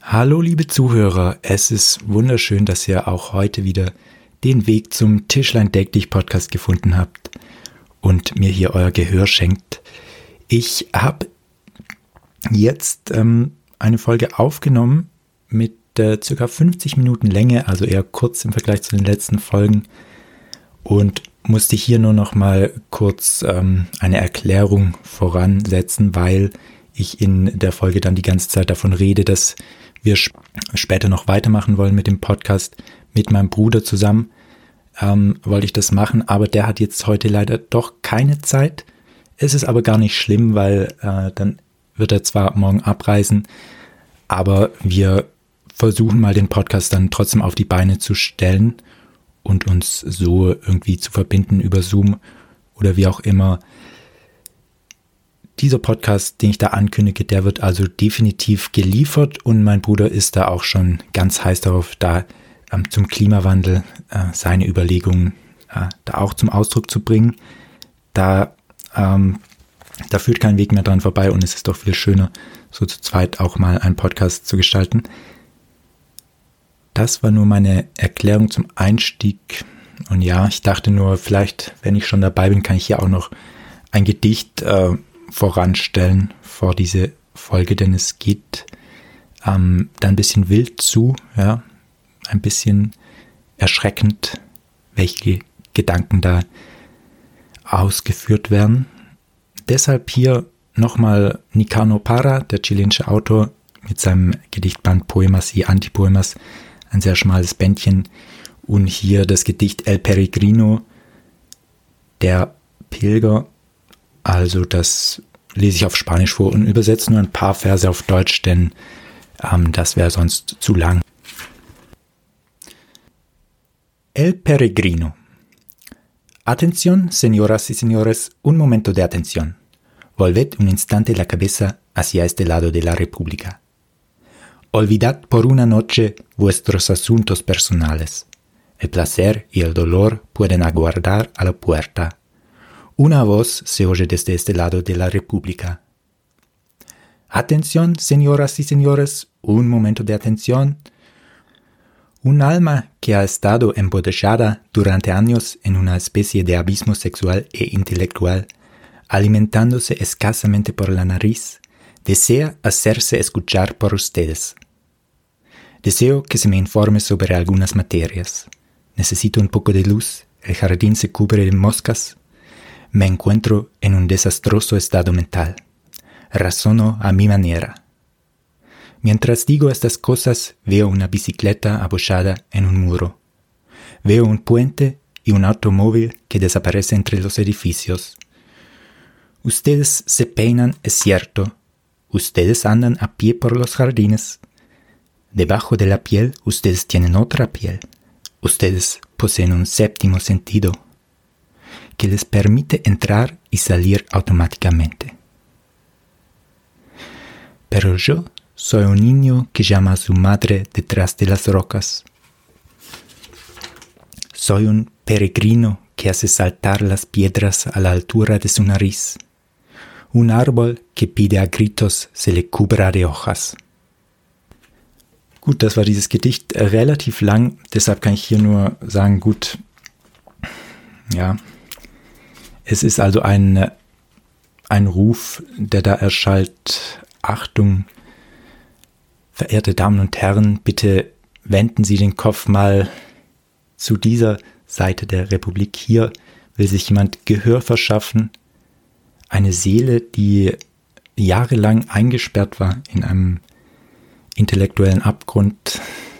Hallo liebe Zuhörer, es ist wunderschön, dass ihr auch heute wieder den Weg zum Tischlein Deck dich Podcast gefunden habt und mir hier euer Gehör schenkt. Ich habe jetzt eine Folge aufgenommen mit ca. 50 Minuten Länge, also eher kurz im Vergleich zu den letzten Folgen, und musste hier nur noch mal kurz eine Erklärung voransetzen, weil ich in der Folge dann die ganze Zeit davon rede, dass wir später noch weitermachen wollen mit dem Podcast. Mit meinem Bruder zusammen wollte ich das machen, aber der hat jetzt heute leider doch keine Zeit. Es ist aber gar nicht schlimm, weil dann wird er zwar morgen abreisen, aber wir versuchen mal den Podcast dann trotzdem auf die Beine zu stellen und uns so irgendwie zu verbinden über Zoom oder wie auch immer. Dieser Podcast, den ich da ankündige, der wird also definitiv geliefert und mein Bruder ist da auch schon ganz heiß darauf, da zum Klimawandel seine Überlegungen da auch zum Ausdruck zu bringen. Da führt kein Weg mehr dran vorbei und es ist doch viel schöner, so zu zweit auch mal einen Podcast zu gestalten. Das war nur meine Erklärung zum Einstieg. Und ja, ich dachte nur, vielleicht, wenn ich schon dabei bin, kann ich hier auch noch ein Gedicht voranstellen vor diese Folge, denn es geht da ein bisschen wild zu, ja, ein bisschen erschreckend, welche Gedanken da ausgeführt werden. Deshalb hier nochmal Nicano Parra, der chilenische Autor, mit seinem Gedichtband Poemas y Antipoemas, ein sehr schmales Bändchen, und hier das Gedicht El Peregrino, der Pilger. Also das lese ich auf Spanisch vor und übersetze nur ein paar Verse auf Deutsch, denn das wäre sonst zu lang. El Peregrino. Atención, señoras y señores, un momento de atención. Volved un instante la cabeza hacia este lado de la República. Olvidad por una noche vuestros asuntos personales. El placer y el dolor pueden aguardar a la puerta. Una voz se oye desde este lado de la República. Atención, señoras y señores, un momento de atención. Un alma que ha estado embotellada durante años en una especie de abismo sexual e intelectual, alimentándose escasamente por la nariz, desea hacerse escuchar por ustedes. Deseo que se me informe sobre algunas materias. Necesito un poco de luz, el jardín se cubre de moscas. Me encuentro en un desastroso estado mental. Razono a mi manera. Mientras digo estas cosas, veo una bicicleta apoyada en un muro. Veo un puente y un automóvil que desaparece entre los edificios. Ustedes se peinan, es cierto. Ustedes andan a pie por los jardines. Debajo de la piel, ustedes tienen otra piel. Ustedes poseen un séptimo sentido que les permite entrar y salir automáticamente. Pero yo soy un niño que llama a su madre detrás de las rocas. Soy un peregrino que hace saltar las piedras a la altura de su nariz. Un árbol que pide a gritos se le cubra de hojas. Gut, das war dieses Gedicht relativ lang, deshalb kann ich hier nur sagen, gut, ja, es ist also ein Ruf, der da erschallt. Achtung, verehrte Damen und Herren, bitte wenden Sie den Kopf mal zu dieser Seite der Republik. Hier will sich jemand Gehör verschaffen. Eine Seele, die jahrelang eingesperrt war in einem intellektuellen Abgrund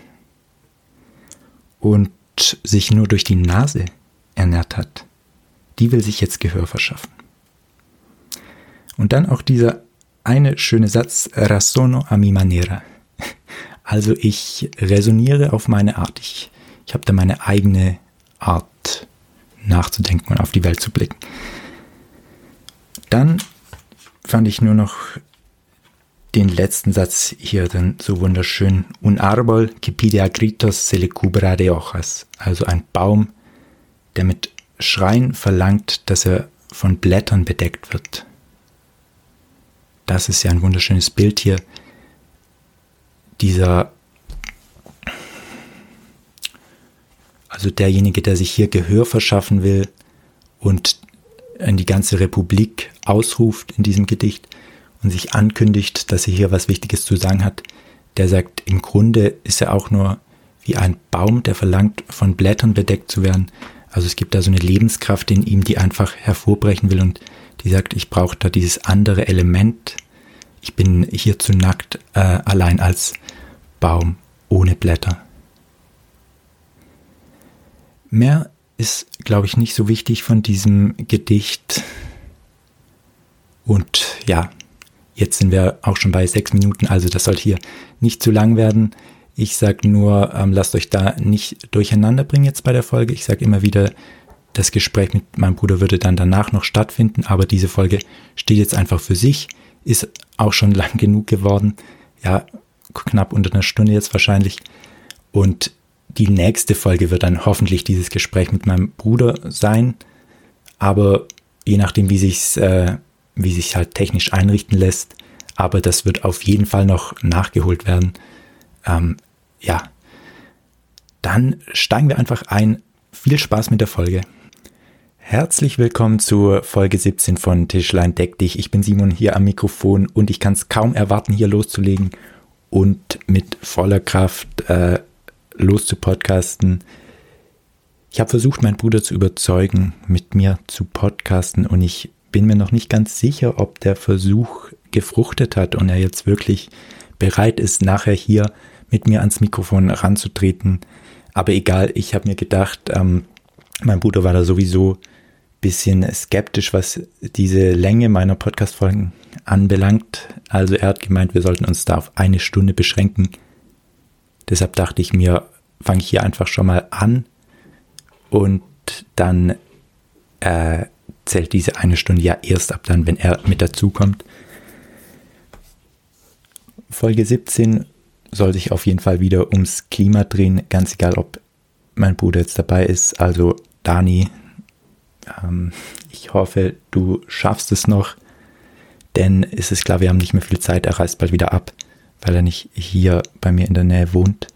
und sich nur durch die Nase ernährt hat, die will sich jetzt Gehör verschaffen. Und dann auch dieser eine schöne Satz, razono a mi manera. Also ich resoniere auf meine Art. Ich habe da meine eigene Art nachzudenken und auf die Welt zu blicken. Dann fand ich nur noch den letzten Satz hier dann so wunderschön. Un árbol que pide a gritos se le cubra de hojas. Also ein Baum, der mit Schreien verlangt, dass er von Blättern bedeckt wird. Das ist ja ein wunderschönes Bild hier. derjenige, der sich hier Gehör verschaffen will und in die ganze Republik ausruft in diesem Gedicht und sich ankündigt, dass er hier was Wichtiges zu sagen hat, der sagt, im Grunde ist er auch nur wie ein Baum, der verlangt, von Blättern bedeckt zu werden. Also es gibt da so eine Lebenskraft in ihm, die einfach hervorbrechen will und die sagt, ich brauche da dieses andere Element. Ich bin hier zu nackt, allein als Baum ohne Blätter. Mehr ist, glaube ich, nicht so wichtig von diesem Gedicht. Und ja, jetzt sind wir auch schon bei 6 Minuten, also das soll hier nicht zu lang werden. Ich sage nur, lasst euch da nicht durcheinander bringen jetzt bei der Folge. Ich sage immer wieder, das Gespräch mit meinem Bruder würde dann danach noch stattfinden, aber diese Folge steht jetzt einfach für sich, ist auch schon lang genug geworden. Ja, knapp unter einer Stunde jetzt wahrscheinlich. Und die nächste Folge wird dann hoffentlich dieses Gespräch mit meinem Bruder sein, aber je nachdem, wie sich's halt technisch einrichten lässt, aber das wird auf jeden Fall noch nachgeholt werden. Dann steigen wir einfach ein. Viel Spaß mit der Folge. Herzlich willkommen zur Folge 17 von Tischlein deck dich. Ich bin Simon hier am Mikrofon und ich kann es kaum erwarten, hier loszulegen und mit voller Kraft loszupodcasten. Ich habe versucht, meinen Bruder zu überzeugen, mit mir zu podcasten und ich bin mir noch nicht ganz sicher, ob der Versuch gefruchtet hat und er jetzt wirklich bereit ist, nachher hier mit mir ans Mikrofon ranzutreten. Aber egal, ich habe mir gedacht, mein Bruder war da sowieso ein bisschen skeptisch, was diese Länge meiner Podcast-Folgen anbelangt. Also er hat gemeint, wir sollten uns da auf 1 Stunde beschränken. Deshalb dachte ich mir, fange ich hier einfach schon mal an und dann zählt diese 1 Stunde ja erst ab dann, wenn er mit dazukommt. Folge 17 soll sich auf jeden Fall wieder ums Klima drehen, ganz egal, ob mein Bruder jetzt dabei ist. Also Dani, ich hoffe, du schaffst es noch, denn es ist klar, wir haben nicht mehr viel Zeit, er reist bald wieder ab, weil er nicht hier bei mir in der Nähe wohnt.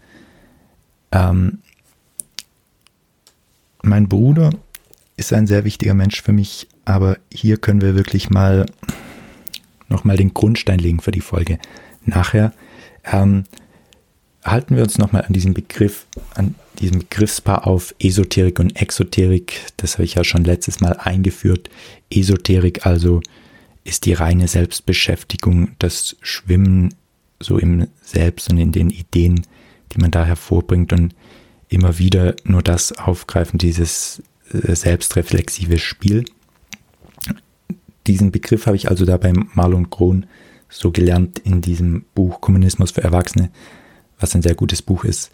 Mein Bruder ist ein sehr wichtiger Mensch für mich, aber hier können wir wirklich nochmal den Grundstein legen für die Folge. Nachher halten wir uns nochmal an diesem Begriffspaar auf, Esoterik und Exoterik. Das habe ich ja schon letztes Mal eingeführt. Esoterik also ist die reine Selbstbeschäftigung, das Schwimmen so im Selbst und in den Ideen, die man da hervorbringt und immer wieder nur das aufgreifen, dieses selbstreflexive Spiel. Diesen Begriff habe ich also da bei Marlon Krohn so gelernt in diesem Buch Kommunismus für Erwachsene, was ein sehr gutes Buch ist.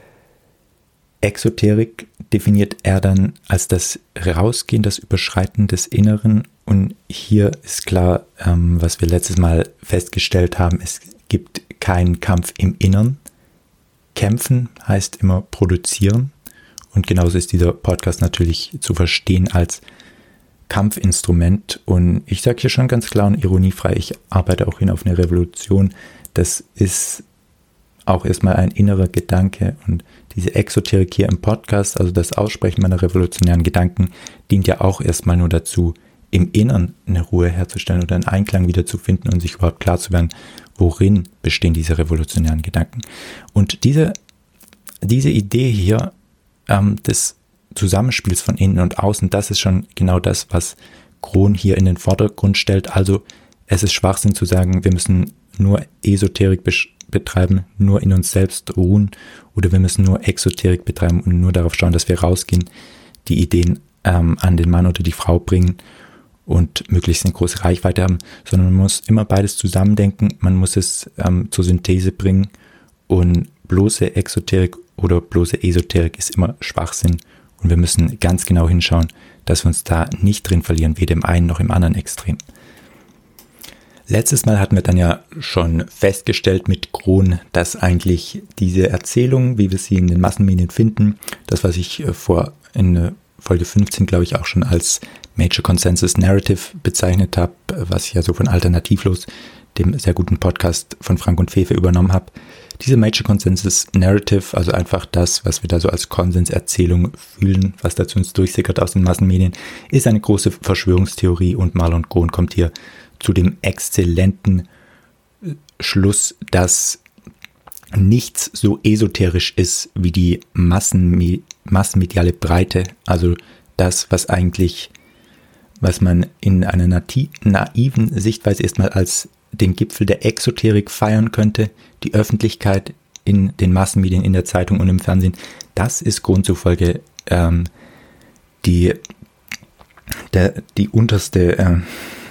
Exoterik definiert er dann als das Rausgehen, das Überschreiten des Inneren. Und hier ist klar, was wir letztes Mal festgestellt haben, es gibt keinen Kampf im Innern. Kämpfen heißt immer produzieren. Und genauso ist dieser Podcast natürlich zu verstehen als Kampfinstrument. Und ich sage hier schon ganz klar und ironiefrei, ich arbeite auch hin auf eine Revolution. Das ist auch erstmal ein innerer Gedanke. Und diese Exoterik hier im Podcast, also das Aussprechen meiner revolutionären Gedanken, dient ja auch erstmal nur dazu, im Innern eine Ruhe herzustellen oder einen Einklang wieder zu finden und sich überhaupt klar zu werden, worin bestehen diese revolutionären Gedanken. Und diese Idee hier des Zusammenspiels von innen und außen, das ist schon genau das, was Krohn hier in den Vordergrund stellt. Also es ist Schwachsinn zu sagen, wir müssen nur Esoterik betreiben, nur in uns selbst ruhen, oder wir müssen nur Exoterik betreiben und nur darauf schauen, dass wir rausgehen, die Ideen an den Mann oder die Frau bringen und möglichst eine große Reichweite haben, sondern man muss immer beides zusammendenken, man muss es zur Synthese bringen, und bloße Exoterik oder bloße Esoterik ist immer Schwachsinn, und wir müssen ganz genau hinschauen, dass wir uns da nicht drin verlieren, weder im einen noch im anderen Extrem. Letztes Mal hatten wir dann ja schon festgestellt mit Krohn, dass eigentlich diese Erzählung, wie wir sie in den Massenmedien finden, das, was ich in Folge 15, glaube ich, auch schon als Major Consensus Narrative bezeichnet habe, was ich ja so von Alternativlos, dem sehr guten Podcast von Frank und Fefe, übernommen habe. Diese Major Consensus Narrative, also einfach das, was wir da so als Konsenserzählung fühlen, was da zu uns durchsickert aus den Massenmedien, ist eine große Verschwörungstheorie und Marlon Cohn kommt hier zu dem exzellenten Schluss, dass nichts so esoterisch ist wie die massenmediale Breite, also das, was man in einer naiven Sichtweise erstmal als den Gipfel der Exoterik feiern könnte, die Öffentlichkeit in den Massenmedien, in der Zeitung und im Fernsehen, das ist Grund zufolge die unterste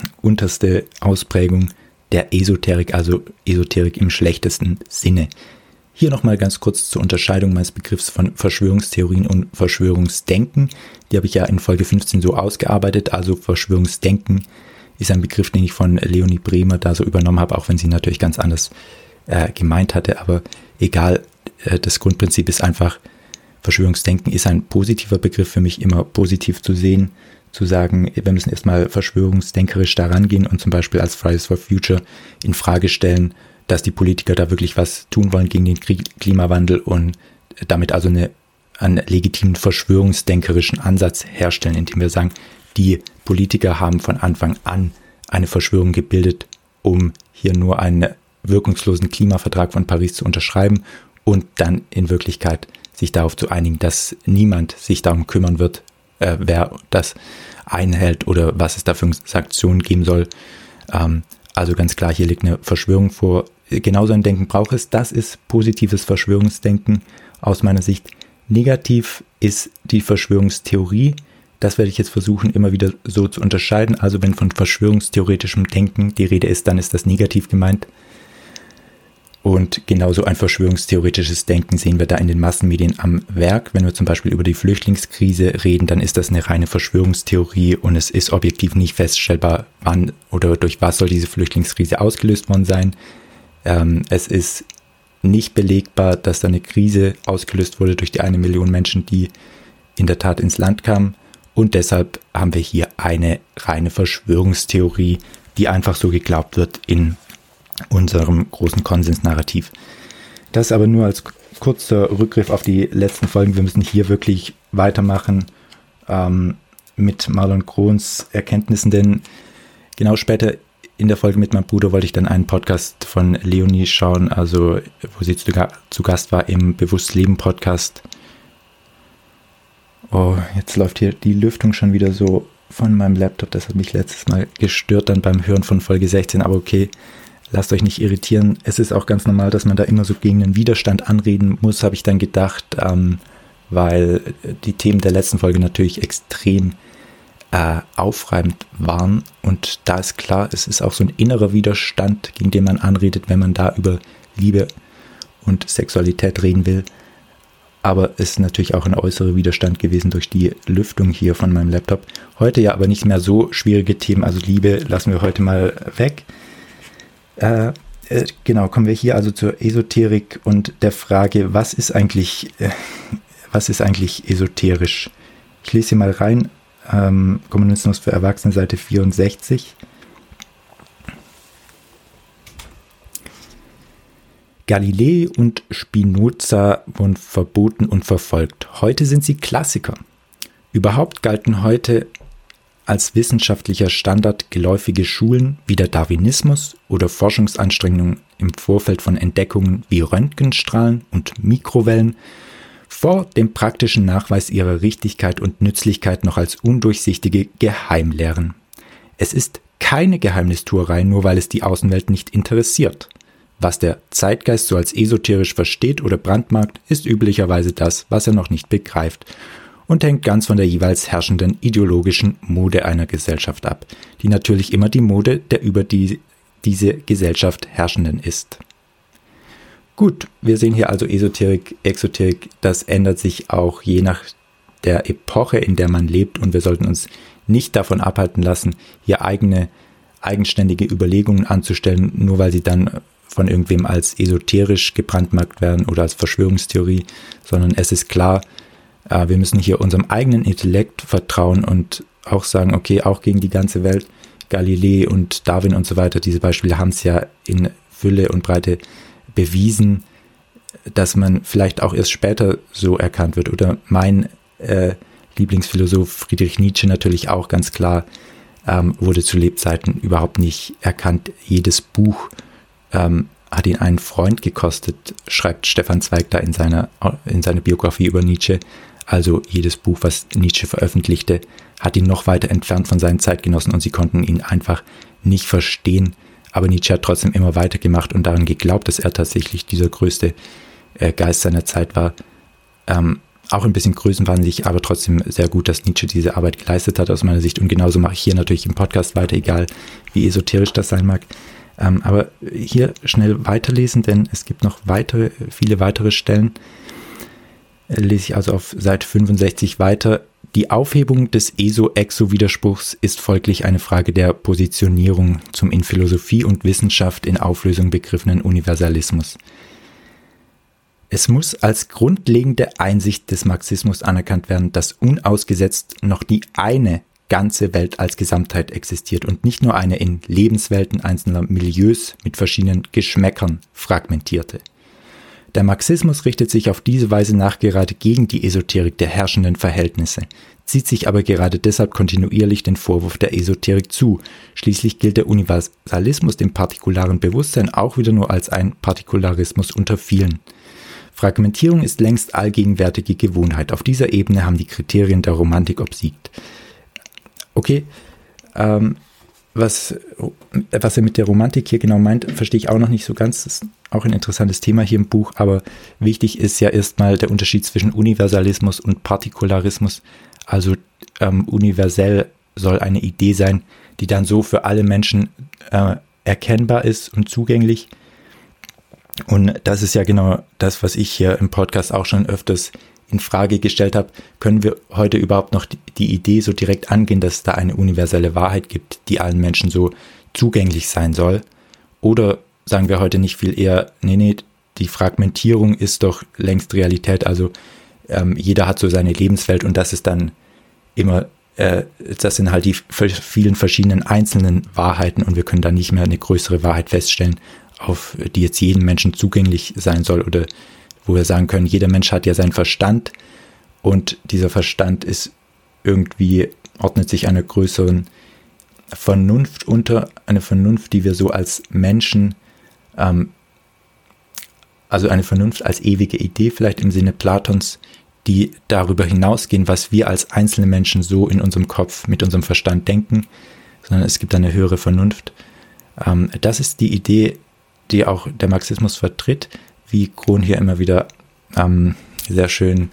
Ausprägung der Esoterik, also Esoterik im schlechtesten Sinne. Hier nochmal ganz kurz zur Unterscheidung meines Begriffs von Verschwörungstheorien und Verschwörungsdenken. Die habe ich ja in Folge 15 so ausgearbeitet. Also Verschwörungsdenken ist ein Begriff, den ich von Leonie Bremer da so übernommen habe, auch wenn sie natürlich ganz anders gemeint hatte. Aber egal, das Grundprinzip ist einfach, Verschwörungsdenken ist ein positiver Begriff für mich, immer positiv zu sehen, zu sagen, wir müssen erstmal verschwörungsdenkerisch da rangehen und zum Beispiel als Fridays for Future in Frage stellen, dass die Politiker da wirklich was tun wollen gegen den Klimawandel und damit also einen legitimen verschwörungsdenkerischen Ansatz herstellen, indem wir sagen, die Politiker haben von Anfang an eine Verschwörung gebildet, um hier nur einen wirkungslosen Klimavertrag von Paris zu unterschreiben und dann in Wirklichkeit sich darauf zu einigen, dass niemand sich darum kümmern wird, wer das einhält oder was es da für Sanktionen geben soll. Also ganz klar, hier liegt eine Verschwörung vor. Genauso ein Denken braucht es. Das ist positives Verschwörungsdenken aus meiner Sicht. Negativ ist die Verschwörungstheorie. Das werde ich jetzt versuchen, immer wieder so zu unterscheiden. Also wenn von verschwörungstheoretischem Denken die Rede ist, dann ist das negativ gemeint. Und genauso ein verschwörungstheoretisches Denken sehen wir da in den Massenmedien am Werk. Wenn wir zum Beispiel über die Flüchtlingskrise reden, dann ist das eine reine Verschwörungstheorie und es ist objektiv nicht feststellbar, wann oder durch was soll diese Flüchtlingskrise ausgelöst worden sein. Es ist nicht belegbar, dass da eine Krise ausgelöst wurde durch die 1 Million Menschen, die in der Tat ins Land kamen. Und deshalb haben wir hier eine reine Verschwörungstheorie, die einfach so geglaubt wird in unserem großen Konsensnarrativ. Das aber nur als kurzer Rückgriff auf die letzten Folgen. Wir müssen hier wirklich weitermachen mit Marlon Cohns Erkenntnissen, denn genau später in der Folge mit meinem Bruder wollte ich dann einen Podcast von Leonie schauen, also wo sie zu Gast war im Bewusst-Leben Podcast. Oh, jetzt läuft hier die Lüftung schon wieder so von meinem Laptop. Das hat mich letztes Mal gestört dann beim Hören von Folge 16, aber okay. Lasst euch nicht irritieren. Es ist auch ganz normal, dass man da immer so gegen einen Widerstand anreden muss, habe ich dann gedacht, weil die Themen der letzten Folge natürlich extrem aufreibend waren. Und da ist klar, es ist auch so ein innerer Widerstand, gegen den man anredet, wenn man da über Liebe und Sexualität reden will. Aber es ist natürlich auch ein äußerer Widerstand gewesen durch die Lüftung hier von meinem Laptop. Heute ja aber nicht mehr so schwierige Themen, also Liebe lassen wir heute mal weg. Genau, kommen wir hier also zur Esoterik und der Frage, was ist eigentlich esoterisch? Ich lese hier mal rein, Kommunismus für Erwachsene, Seite 64. Galilei und Spinoza wurden verboten und verfolgt. Heute sind sie Klassiker. Überhaupt galten heute als wissenschaftlicher Standard geläufige Schulen wie der Darwinismus oder Forschungsanstrengungen im Vorfeld von Entdeckungen wie Röntgenstrahlen und Mikrowellen vor dem praktischen Nachweis ihrer Richtigkeit und Nützlichkeit noch als undurchsichtige Geheimlehren. Es ist keine Geheimnistuerei, nur weil es die Außenwelt nicht interessiert. Was der Zeitgeist so als esoterisch versteht oder brandmarkt, ist üblicherweise das, was er noch nicht begreift und hängt ganz von der jeweils herrschenden ideologischen Mode einer Gesellschaft ab, die natürlich immer die Mode der über diese Gesellschaft Herrschenden ist. Gut, wir sehen hier also Esoterik, Exoterik, das ändert sich auch je nach der Epoche, in der man lebt und wir sollten uns nicht davon abhalten lassen, hier eigenständige Überlegungen anzustellen, nur weil sie dann von irgendwem als esoterisch gebrandmarkt werden oder als Verschwörungstheorie, sondern es ist klar, wir müssen hier unserem eigenen Intellekt vertrauen und auch sagen, okay, auch gegen die ganze Welt, Galilei und Darwin und so weiter, diese Beispiele haben es ja in Fülle und Breite bewiesen, dass man vielleicht auch erst später so erkannt wird. Oder mein Lieblingsphilosoph Friedrich Nietzsche natürlich auch ganz klar, wurde zu Lebzeiten überhaupt nicht erkannt. Jedes Buch hat ihn einen Freund gekostet, schreibt Stefan Zweig da in seiner Biografie über Nietzsche. Also jedes Buch, was Nietzsche veröffentlichte, hat ihn noch weiter entfernt von seinen Zeitgenossen und sie konnten ihn einfach nicht verstehen. Aber Nietzsche hat trotzdem immer weitergemacht und daran geglaubt, dass er tatsächlich dieser größte Geist seiner Zeit war. Auch ein bisschen größenwahnsinnig, aber trotzdem sehr gut, dass Nietzsche diese Arbeit geleistet hat aus meiner Sicht. Und genauso mache ich hier natürlich im Podcast weiter, egal wie esoterisch das sein mag. Aber hier schnell weiterlesen, denn es gibt noch viele weitere Stellen. Lese ich also auf Seite 65 weiter. Die Aufhebung des ESO-Exo-Widerspruchs ist folglich eine Frage der Positionierung zum in Philosophie und Wissenschaft in Auflösung begriffenen Universalismus. Es muss als grundlegende Einsicht des Marxismus anerkannt werden, dass unausgesetzt noch die eine ganze Welt als Gesamtheit existiert und nicht nur eine in Lebenswelten einzelner Milieus mit verschiedenen Geschmäckern fragmentierte. Der Marxismus richtet sich auf diese Weise nachgerade gegen die Esoterik der herrschenden Verhältnisse, zieht sich aber gerade deshalb kontinuierlich den Vorwurf der Esoterik zu. Schließlich gilt der Universalismus dem partikularen Bewusstsein auch wieder nur als ein Partikularismus unter vielen. Fragmentierung ist längst allgegenwärtige Gewohnheit. Auf dieser Ebene haben die Kriterien der Romantik obsiegt. Okay, was er mit der Romantik hier genau meint, verstehe ich auch noch nicht so ganz. Das ist auch ein interessantes Thema hier im Buch, aber wichtig ist ja erstmal der Unterschied zwischen Universalismus und Partikularismus. Also universell soll eine Idee sein, die dann so für alle Menschen erkennbar ist und zugänglich. Und das ist ja genau das, was ich hier im Podcast auch schon öfters in Frage gestellt habe. Können wir heute überhaupt noch die Idee so direkt angehen, dass es da eine universelle Wahrheit gibt, die allen Menschen so zugänglich sein soll? Oder sagen wir heute nicht viel eher, nee, die Fragmentierung ist doch längst Realität, also jeder hat so seine Lebenswelt und das ist dann immer, das sind halt die vielen verschiedenen einzelnen Wahrheiten und wir können da nicht mehr eine größere Wahrheit feststellen, auf die jetzt jedem Menschen zugänglich sein soll oder wo wir sagen können, jeder Mensch hat ja seinen Verstand und dieser Verstand ist irgendwie, ordnet sich einer größeren Vernunft unter, eine Vernunft, die wir so als Menschen, also eine Vernunft als ewige Idee vielleicht im Sinne Platons, die darüber hinausgehen, was wir als einzelne Menschen so in unserem Kopf mit unserem Verstand denken, sondern es gibt eine höhere Vernunft. Das ist die Idee, die auch der Marxismus vertritt, wie Krohn hier immer wieder sehr schön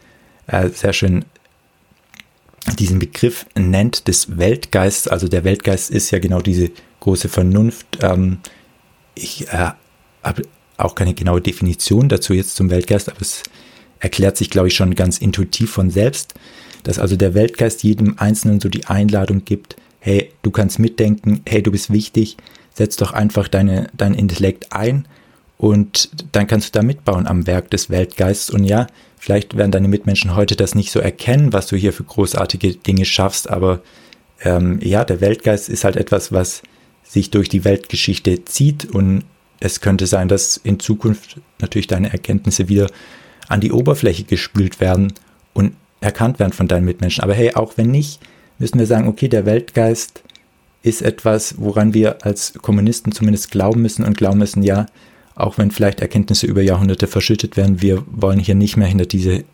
diesen Begriff nennt des Weltgeists. Also der Weltgeist ist ja genau diese große Vernunft. Ich habe auch keine genaue Definition dazu jetzt zum Weltgeist, aber es erklärt sich, glaube ich, schon ganz intuitiv von selbst, dass also der Weltgeist jedem Einzelnen so die Einladung gibt, hey, du kannst mitdenken, hey, du bist wichtig, setz doch einfach dein Intellekt ein und dann kannst du da mitbauen am Werk des Weltgeistes. Und ja, vielleicht werden deine Mitmenschen heute das nicht so erkennen, was du hier für großartige Dinge schaffst, aber ja, der Weltgeist ist halt etwas, was sich durch die Weltgeschichte zieht und es könnte sein, dass in Zukunft natürlich deine Erkenntnisse wieder an die Oberfläche gespült werden und erkannt werden von deinen Mitmenschen. Aber hey, auch wenn nicht, müssen wir sagen, okay, der Weltgeist ist etwas, woran wir als Kommunisten zumindest glauben müssen, ja, auch wenn vielleicht Erkenntnisse über Jahrhunderte verschüttet werden, wir wollen hier nicht mehr hinter diese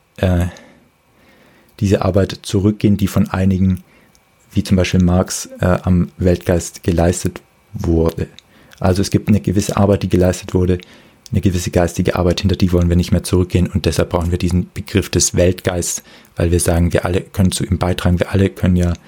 Arbeit zurückgehen, die von einigen, wie zum Beispiel Marx, am Weltgeist geleistet wurde. Also es gibt eine gewisse Arbeit, die geleistet wurde, eine gewisse geistige Arbeit, hinter die wollen wir nicht mehr zurückgehen und deshalb brauchen wir diesen Begriff des Weltgeists, weil wir sagen, wir alle können zu ihm beitragen, wir alle können ja,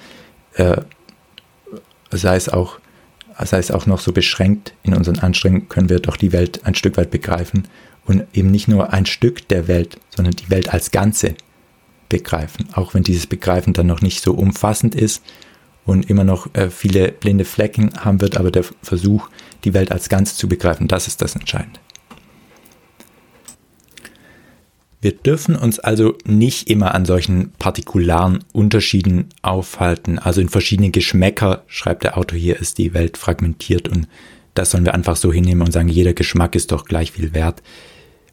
sei es auch noch so beschränkt in unseren Anstrengungen, können wir doch die Welt ein Stück weit begreifen und eben nicht nur ein Stück der Welt, sondern die Welt als Ganze begreifen, auch wenn dieses Begreifen dann noch nicht so umfassend ist und immer noch viele blinde Flecken haben wird, aber der Versuch, die Welt als Ganze zu begreifen, das ist das Entscheidende. Wir dürfen uns also nicht immer an solchen partikularen Unterschieden aufhalten. Also in verschiedene Geschmäcker, schreibt der Autor hier, ist die Welt fragmentiert und das sollen wir einfach so hinnehmen und sagen, jeder Geschmack ist doch gleich viel wert.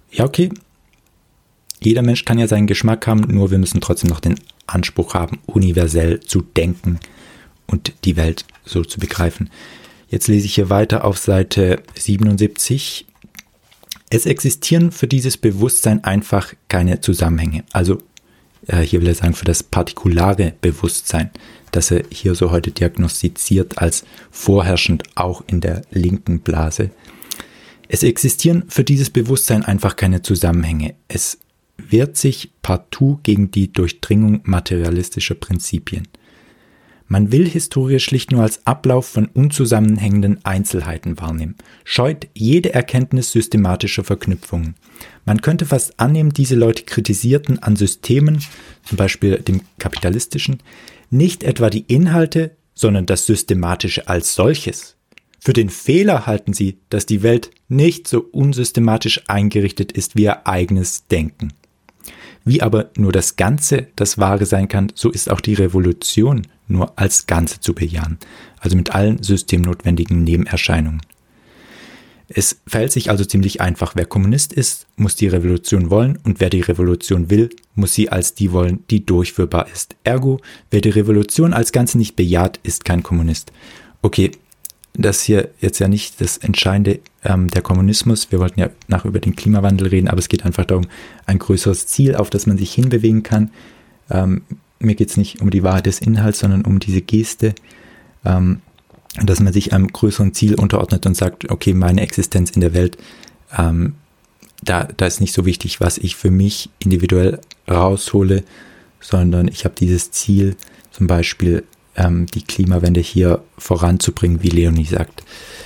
ja okay, jeder Mensch kann ja seinen Geschmack haben, nur wir müssen trotzdem noch den Anspruch haben, universell zu denken und die Welt so zu begreifen. Jetzt lese ich hier weiter auf Seite 77. Es existieren für dieses Bewusstsein einfach keine Zusammenhänge. Also hier will er sagen, für das partikulare Bewusstsein, das er hier so heute diagnostiziert als vorherrschend auch in der linken Blase. Es existieren für dieses Bewusstsein einfach keine Zusammenhänge. Es wehrt sich partout gegen die Durchdringung materialistischer Prinzipien. Man will Historie schlicht nur als Ablauf von unzusammenhängenden Einzelheiten wahrnehmen, scheut jede Erkenntnis systematischer Verknüpfungen. Man könnte fast annehmen, diese Leute kritisierten an Systemen, zum Beispiel dem kapitalistischen, nicht etwa die Inhalte, sondern das Systematische als solches. Für den Fehler halten sie, dass die Welt nicht so unsystematisch eingerichtet ist wie ihr eigenes Denken. Wie aber nur das Ganze das Wahre sein kann, so ist auch die Revolution nur als Ganze zu bejahen, also mit allen systemnotwendigen Nebenerscheinungen. Es verhält sich also ziemlich einfach. Wer Kommunist ist, muss die Revolution wollen, und wer die Revolution will, muss sie als die wollen, die durchführbar ist. Ergo, wer die Revolution als Ganze nicht bejaht, ist kein Kommunist. Okay, das hier jetzt ja nicht das Entscheidende, der Kommunismus. Wir wollten ja über den Klimawandel reden, aber es geht einfach darum, ein größeres Ziel, auf das man sich hinbewegen kann. Mir geht es nicht um die Wahrheit des Inhalts, sondern um diese Geste, dass man sich einem größeren Ziel unterordnet und sagt, okay, meine Existenz in der Welt, da ist nicht so wichtig, was ich für mich individuell raushole, sondern ich habe dieses Ziel, zum Beispiel die Klimawende hier voranzubringen, wie Leonie sagt.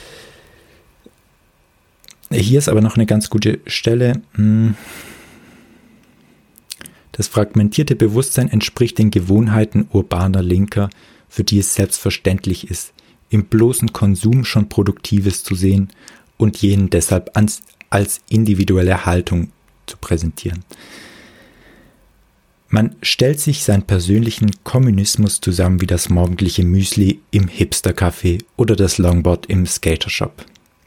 Hier ist aber noch eine ganz gute Stelle. Das fragmentierte Bewusstsein entspricht den Gewohnheiten urbaner Linker, für die es selbstverständlich ist, im bloßen Konsum schon Produktives zu sehen und jenen deshalb als individuelle Haltung zu präsentieren. Man stellt sich seinen persönlichen Kommunismus zusammen wie das morgendliche Müsli im Hipster-Café oder das Longboard im Skatershop.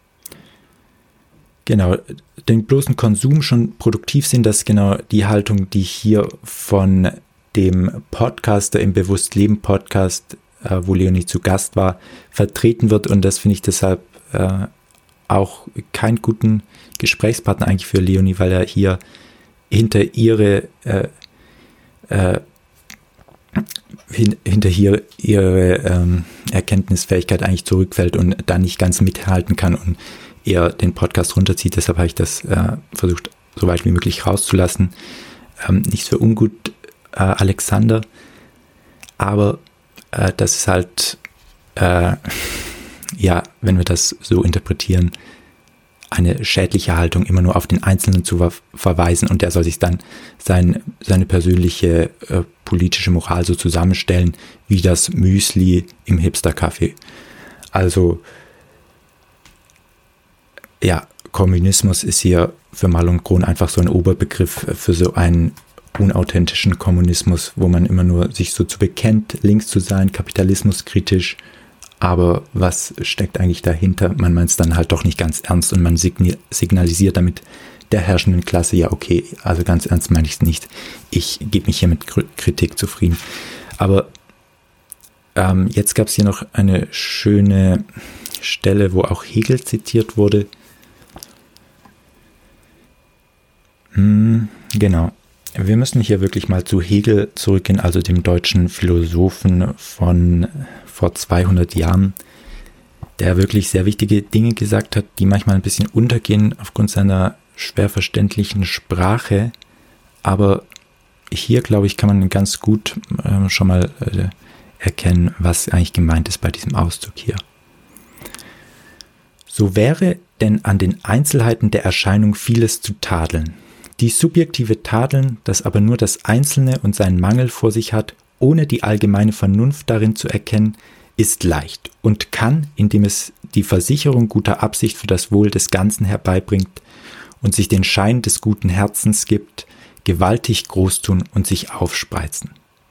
Genau, den bloßen Konsum schon produktiv sind, das ist genau die Haltung, die hier von dem Podcaster im Bewusst-Leben-Podcast, wo Leonie zu Gast war, vertreten wird, und das finde ich deshalb auch keinen guten Gesprächspartner eigentlich für Leonie, weil er hier hinter ihre Erkenntnisfähigkeit eigentlich zurückfällt und da nicht ganz mithalten kann und eher den Podcast runterzieht. Deshalb habe ich das versucht, so weit wie möglich rauszulassen. Nichts für ungut, Alexander, aber das ist halt, ja, wenn wir das so interpretieren, eine schädliche Haltung, immer nur auf den Einzelnen zu verweisen, und der soll sich dann seine persönliche politische Moral so zusammenstellen, wie das Müsli im Hipster-Café. Also, ja, Kommunismus ist hier für Mal und Kron einfach so ein Oberbegriff für so einen unauthentischen Kommunismus, wo man immer nur sich so zu bekennt, links zu sein, kapitalismuskritisch. Aber was steckt eigentlich dahinter? Man meint es dann halt doch nicht ganz ernst, und man signalisiert damit der herrschenden Klasse, ja okay, also ganz ernst meine ich es nicht. Ich gebe mich hier mit Kritik zufrieden. Aber jetzt gab es hier noch eine schöne Stelle, wo auch Hegel zitiert wurde. Genau. Wir müssen hier wirklich mal zu Hegel zurückgehen, also dem deutschen Philosophen von vor 200 Jahren, der wirklich sehr wichtige Dinge gesagt hat, die manchmal ein bisschen untergehen aufgrund seiner schwer verständlichen Sprache. Aber hier, glaube ich, kann man ganz gut schon mal erkennen, was eigentlich gemeint ist bei diesem Ausdruck hier. So wäre denn an den Einzelheiten der Erscheinung vieles zu tadeln. Die subjektive Tadeln, das aber nur das Einzelne und seinen Mangel vor sich hat, ohne die allgemeine Vernunft darin zu erkennen, ist leicht und kann, indem es die Versicherung guter Absicht für das Wohl des Ganzen herbeibringt und sich den Schein des guten Herzens gibt, gewaltig groß tun und sich aufspreizen.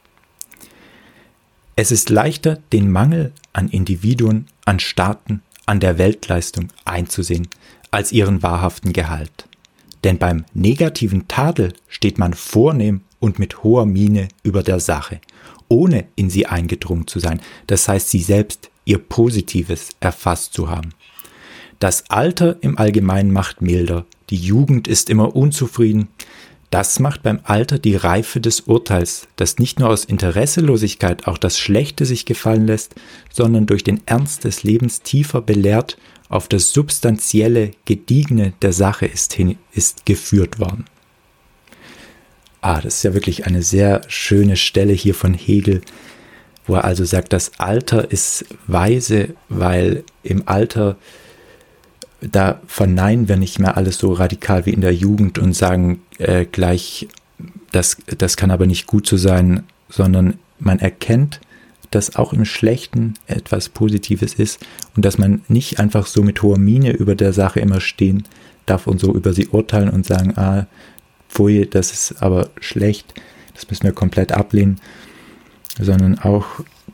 Es ist leichter, den Mangel an Individuen, an Staaten, an der Weltleistung einzusehen, als ihren wahrhaften Gehalt. Denn beim negativen Tadel steht man vornehm und mit hoher Miene über der Sache, ohne in sie eingedrungen zu sein, das heißt sie selbst, ihr Positives erfasst zu haben. Das Alter im Allgemeinen macht milder, die Jugend ist immer unzufrieden. Das macht beim Alter die Reife des Urteils, das nicht nur aus Interesselosigkeit auch das Schlechte sich gefallen lässt, sondern durch den Ernst des Lebens tiefer belehrt, auf das Substanzielle, Gediegene der Sache ist geführt worden. Das ist ja wirklich eine sehr schöne Stelle hier von Hegel, wo er also sagt, das Alter ist weise, weil im Alter, da verneinen wir nicht mehr alles so radikal wie in der Jugend und sagen gleich, das kann aber nicht gut so sein, sondern man erkennt, dass auch im Schlechten etwas Positives ist und dass man nicht einfach so mit hoher Miene über der Sache immer stehen darf und so über sie urteilen und sagen, pfui, das ist aber schlecht, das müssen wir komplett ablehnen, sondern auch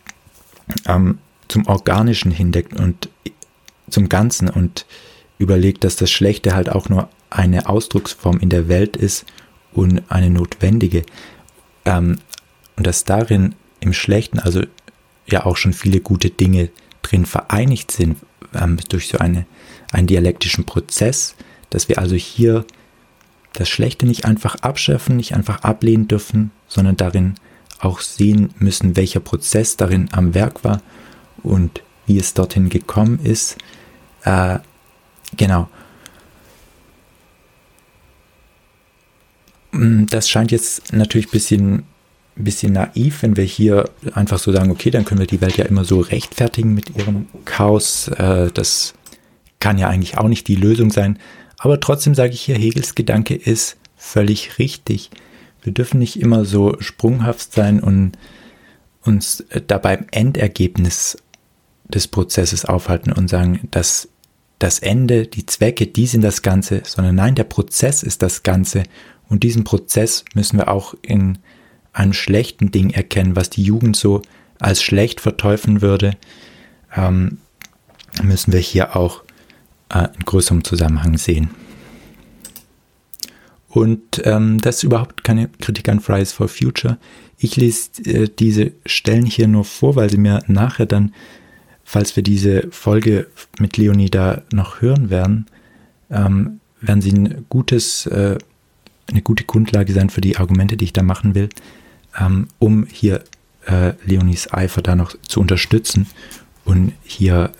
zum Organischen hindeckt und zum Ganzen und überlegt, dass das Schlechte halt auch nur eine Ausdrucksform in der Welt ist und eine notwendige. Und dass darin im Schlechten also ja auch schon viele gute Dinge drin vereinigt sind, durch so einen dialektischen Prozess, dass wir also hier das Schlechte nicht einfach abschaffen, nicht einfach ablehnen dürfen, sondern darin auch sehen müssen, welcher Prozess darin am Werk war und wie es dorthin gekommen ist. Genau. Das scheint jetzt natürlich ein bisschen naiv, wenn wir hier einfach so sagen, okay, dann können wir die Welt ja immer so rechtfertigen mit ihrem Chaos. Das kann ja eigentlich auch nicht die Lösung sein. Aber trotzdem sage ich hier, Hegels Gedanke ist völlig richtig. Wir dürfen nicht immer so sprunghaft sein und uns dabei im Endergebnis des Prozesses aufhalten und sagen, dass das Ende, die Zwecke, die sind das Ganze, sondern nein, der Prozess ist das Ganze und diesen Prozess müssen wir auch in einem schlechten Ding erkennen, was die Jugend so als schlecht verteufeln würde, müssen wir hier auch in größerem Zusammenhang sehen. Und das ist überhaupt keine Kritik an Fridays for Future. Ich lese diese Stellen hier nur vor, weil sie mir nachher dann, falls wir diese Folge mit Leonie da noch hören werden, werden sie eine gute Grundlage sein für die Argumente, die ich da machen will, um hier Leonies Eifer da noch zu unterstützen und hier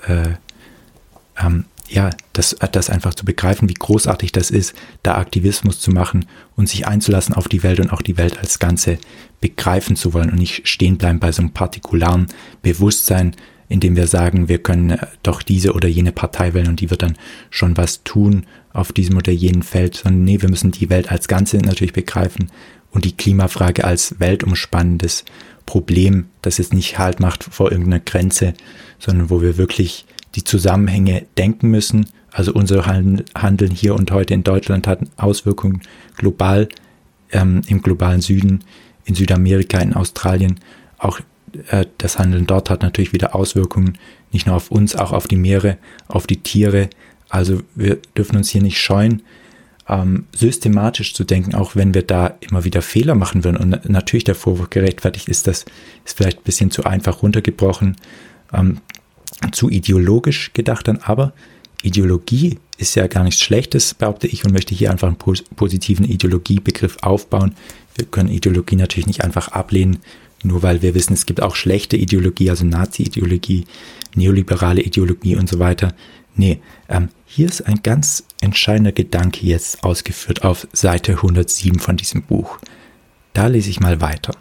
das einfach zu begreifen, wie großartig das ist, da Aktivismus zu machen und sich einzulassen auf die Welt und auch die Welt als Ganze begreifen zu wollen und nicht stehen bleiben bei so einem partikularen Bewusstsein, indem wir sagen, wir können doch diese oder jene Partei wählen und die wird dann schon was tun auf diesem oder jenem Feld, sondern nee, wir müssen die Welt als Ganze natürlich begreifen und die Klimafrage als weltumspannendes Problem, das jetzt nicht Halt macht vor irgendeiner Grenze, sondern wo wir wirklich die Zusammenhänge denken müssen. Also unser Handeln hier und heute in Deutschland hat Auswirkungen global, im globalen Süden, in Südamerika, in Australien. Auch das Handeln dort hat natürlich wieder Auswirkungen, nicht nur auf uns, auch auf die Meere, auf die Tiere. Also wir dürfen uns hier nicht scheuen, systematisch zu denken, auch wenn wir da immer wieder Fehler machen würden. Und natürlich der Vorwurf gerechtfertigt ist, das ist vielleicht ein bisschen zu einfach runtergebrochen, zu ideologisch gedacht dann, aber Ideologie ist ja gar nichts Schlechtes, behaupte ich, und möchte hier einfach einen positiven Ideologiebegriff aufbauen. Wir können Ideologie natürlich nicht einfach ablehnen, nur weil wir wissen, es gibt auch schlechte Ideologie, also Nazi-Ideologie, neoliberale Ideologie und so weiter. Nee, hier ist ein ganz entscheidender Gedanke jetzt ausgeführt auf Seite 107 von diesem Buch. Da lese ich mal weiter.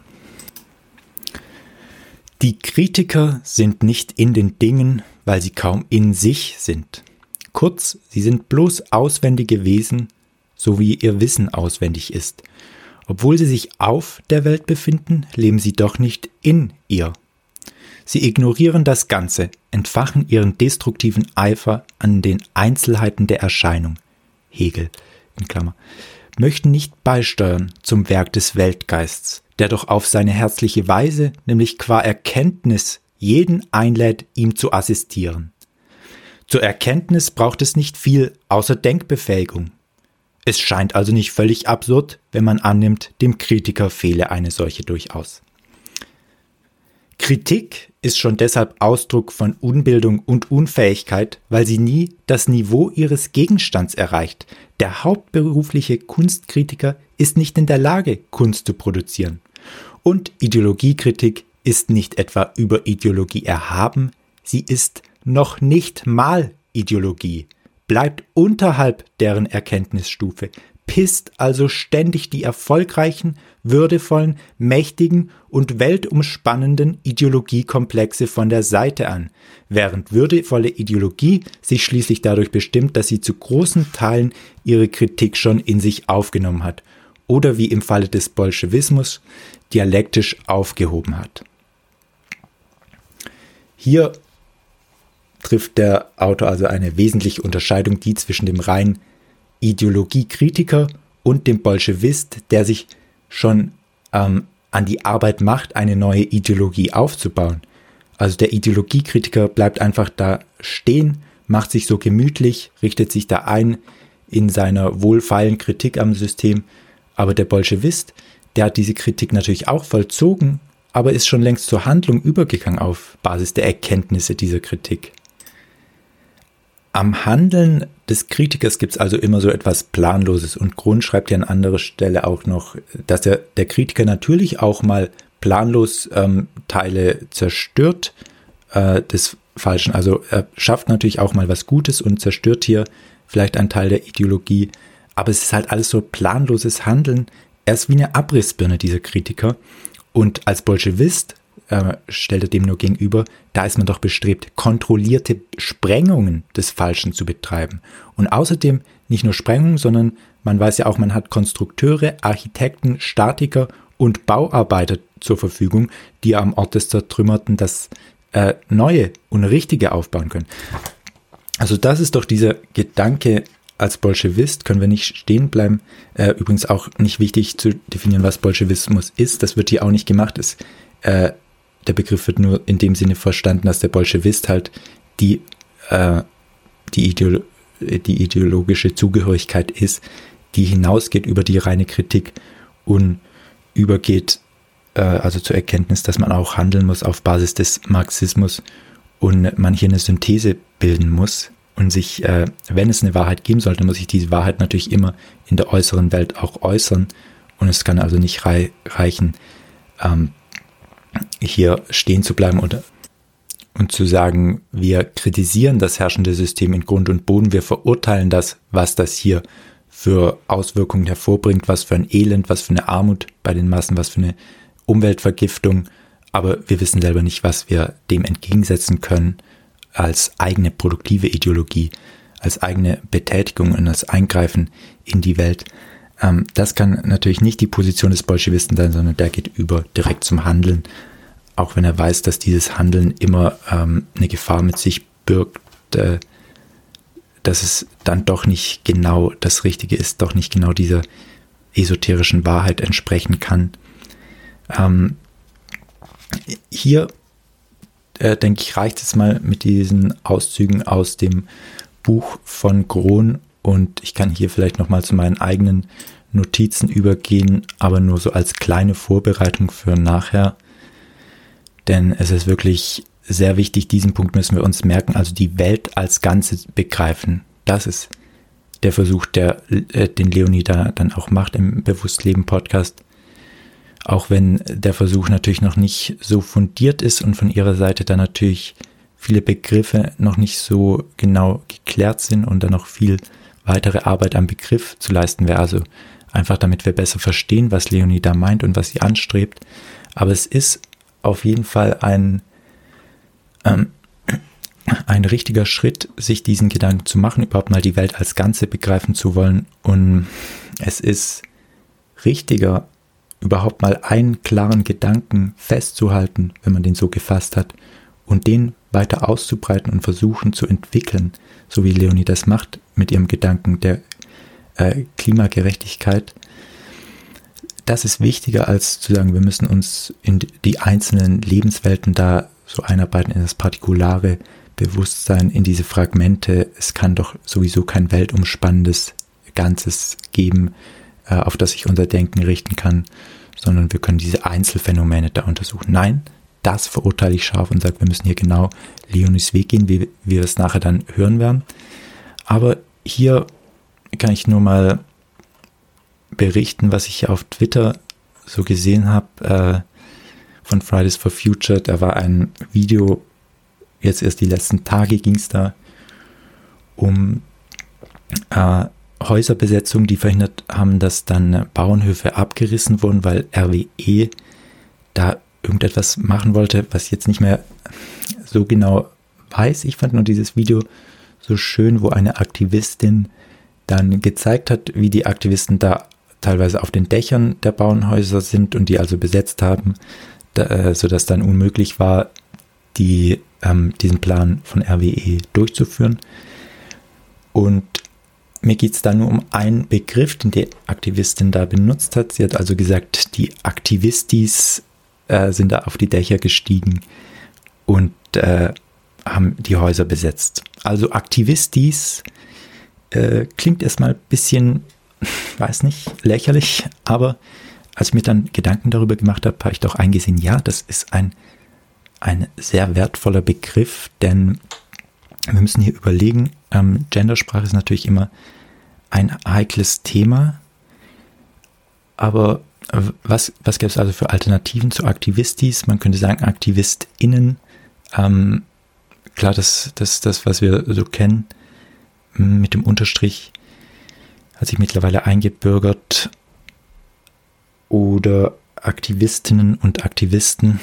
Die Kritiker sind nicht in den Dingen, weil sie kaum in sich sind. Kurz, sie sind bloß auswendige Wesen, so wie ihr Wissen auswendig ist. Obwohl sie sich auf der Welt befinden, leben sie doch nicht in ihr. Sie ignorieren das Ganze, entfachen ihren destruktiven Eifer an den Einzelheiten der Erscheinung. Hegel, in Klammer, möchten nicht beisteuern zum Werk des Weltgeists, der doch auf seine herzliche Weise, nämlich qua Erkenntnis, jeden einlädt, ihm zu assistieren. Zur Erkenntnis braucht es nicht viel außer Denkbefähigung. Es scheint also nicht völlig absurd, wenn man annimmt, dem Kritiker fehle eine solche durchaus. Kritik ist schon deshalb Ausdruck von Unbildung und Unfähigkeit, weil sie nie das Niveau ihres Gegenstands erreicht. Der hauptberufliche Kunstkritiker ist nicht in der Lage, Kunst zu produzieren. Und Ideologiekritik ist nicht etwa über Ideologie erhaben, sie ist noch nicht mal Ideologie, bleibt unterhalb deren Erkenntnisstufe, pisst also ständig die erfolgreichen, würdevollen, mächtigen und weltumspannenden Ideologiekomplexe von der Seite an, während würdevolle Ideologie sich schließlich dadurch bestimmt, dass sie zu großen Teilen ihre Kritik schon in sich aufgenommen hat oder wie im Falle des Bolschewismus dialektisch aufgehoben hat. Hier trifft der Autor also eine wesentliche Unterscheidung, die zwischen dem reinen Ideologiekritiker und dem Bolschewist, der sich schon an die Arbeit macht, eine neue Ideologie aufzubauen. Also der Ideologiekritiker bleibt einfach da stehen, macht sich so gemütlich, richtet sich da ein in seiner wohlfeilen Kritik am System. Aber der Bolschewist, der hat diese Kritik natürlich auch vollzogen, aber ist schon längst zur Handlung übergegangen auf Basis der Erkenntnisse dieser Kritik. Am Handeln des Kritikers gibt es also immer so etwas Planloses und Grund schreibt ja an anderer Stelle auch noch, dass der Kritiker natürlich auch mal planlos Teile zerstört des Falschen. Also er schafft natürlich auch mal was Gutes und zerstört hier vielleicht einen Teil der Ideologie, aber es ist halt alles so planloses Handeln. Er ist wie eine Abrissbirne, dieser Kritiker. Und als Bolschewist stellt er dem nur gegenüber, da ist man doch bestrebt, kontrollierte Sprengungen des Falschen zu betreiben. Und außerdem nicht nur Sprengungen, sondern man weiß ja auch, man hat Konstrukteure, Architekten, Statiker und Bauarbeiter zur Verfügung, die am Ort des Zertrümmerten das Neue und Richtige aufbauen können. Also das ist doch dieser Gedanke, als Bolschewist können wir nicht stehen bleiben. Übrigens auch nicht wichtig zu definieren, was Bolschewismus ist. Das wird hier auch nicht gemacht. Der Begriff wird nur in dem Sinne verstanden, dass der Bolschewist halt die ideologische Zugehörigkeit ist, die hinausgeht über die reine Kritik und übergeht also zur Erkenntnis, dass man auch handeln muss auf Basis des Marxismus und man hier eine Synthese bilden muss und sich, wenn es eine Wahrheit geben sollte, muss sich diese Wahrheit natürlich immer in der äußeren Welt auch äußern und es kann also nicht reichen, hier stehen zu bleiben und zu sagen, wir kritisieren das herrschende System in Grund und Boden, wir verurteilen das, was das hier für Auswirkungen hervorbringt, was für ein Elend, was für eine Armut bei den Massen, was für eine Umweltvergiftung, aber wir wissen selber nicht, was wir dem entgegensetzen können als eigene produktive Ideologie, als eigene Betätigung und als Eingreifen in die Welt. Das kann natürlich nicht die Position des Bolschewisten sein, sondern der geht über direkt zum Handeln, auch wenn er weiß, dass dieses Handeln immer eine Gefahr mit sich birgt, dass es dann doch nicht genau das Richtige ist, doch nicht genau dieser esoterischen Wahrheit entsprechen kann. Hier, denke ich, reicht es mal mit diesen Auszügen aus dem Buch von Grohn. Und ich kann hier vielleicht nochmal zu meinen eigenen Notizen übergehen, aber nur so als kleine Vorbereitung für nachher. Denn es ist wirklich sehr wichtig, diesen Punkt müssen wir uns merken, also die Welt als Ganzes begreifen. Das ist der Versuch, den Leonie da dann auch macht im Bewusstleben-Podcast. Auch wenn der Versuch natürlich noch nicht so fundiert ist und von ihrer Seite dann natürlich viele Begriffe noch nicht so genau geklärt sind und dann noch viel weitere Arbeit am Begriff zu leisten wäre. Also einfach damit wir besser verstehen, was Leonie da meint und was sie anstrebt. Aber es ist auf jeden Fall ein richtiger Schritt, sich diesen Gedanken zu machen, überhaupt mal die Welt als Ganze begreifen zu wollen. Und es ist richtiger, überhaupt mal einen klaren Gedanken festzuhalten, wenn man den so gefasst hat, und den weiter auszubreiten und versuchen zu entwickeln, so wie Leonie das macht mit ihrem Gedanken der Klimagerechtigkeit. Das ist wichtiger, als zu sagen, wir müssen uns in die einzelnen Lebenswelten da so einarbeiten, in das partikulare Bewusstsein, in diese Fragmente. Es kann doch sowieso kein weltumspannendes Ganzes geben, auf das sich unser Denken richten kann, sondern wir können diese Einzelfänomene da untersuchen. Nein, das verurteile ich scharf und sage, wir müssen hier genau Leonies Weg gehen, wie wir es nachher dann hören werden. Aber hier kann ich nur mal berichten, was ich auf Twitter so gesehen habe von Fridays for Future. Da war ein Video, jetzt erst die letzten Tage ging es da um Häuserbesetzung, die verhindert haben, dass dann Bauernhöfe abgerissen wurden, weil RWE da irgendetwas machen wollte, was ich jetzt nicht mehr so genau weiß. Ich fand nur dieses Video so schön, wo eine Aktivistin dann gezeigt hat, wie die Aktivisten da teilweise auf den Dächern der Bauernhäuser sind und die also besetzt haben, sodass dann unmöglich war, diesen Plan von RWE durchzuführen. Und mir geht es da nur um einen Begriff, den die Aktivistin da benutzt hat. Sie hat also gesagt, die Aktivistis sind da auf die Dächer gestiegen und haben die Häuser besetzt. Also Aktivistis klingt erstmal ein bisschen, weiß nicht, lächerlich, aber als ich mir dann Gedanken darüber gemacht habe, habe ich doch eingesehen, ja, das ist ein sehr wertvoller Begriff, denn wir müssen hier überlegen, Gendersprache ist natürlich immer ein heikles Thema, aber was gäbe es also für Alternativen zu Aktivistis? Man könnte sagen AktivistInnen, klar, das, was wir so kennen, mit dem Unterstrich hat sich mittlerweile eingebürgert, oder Aktivistinnen und Aktivisten.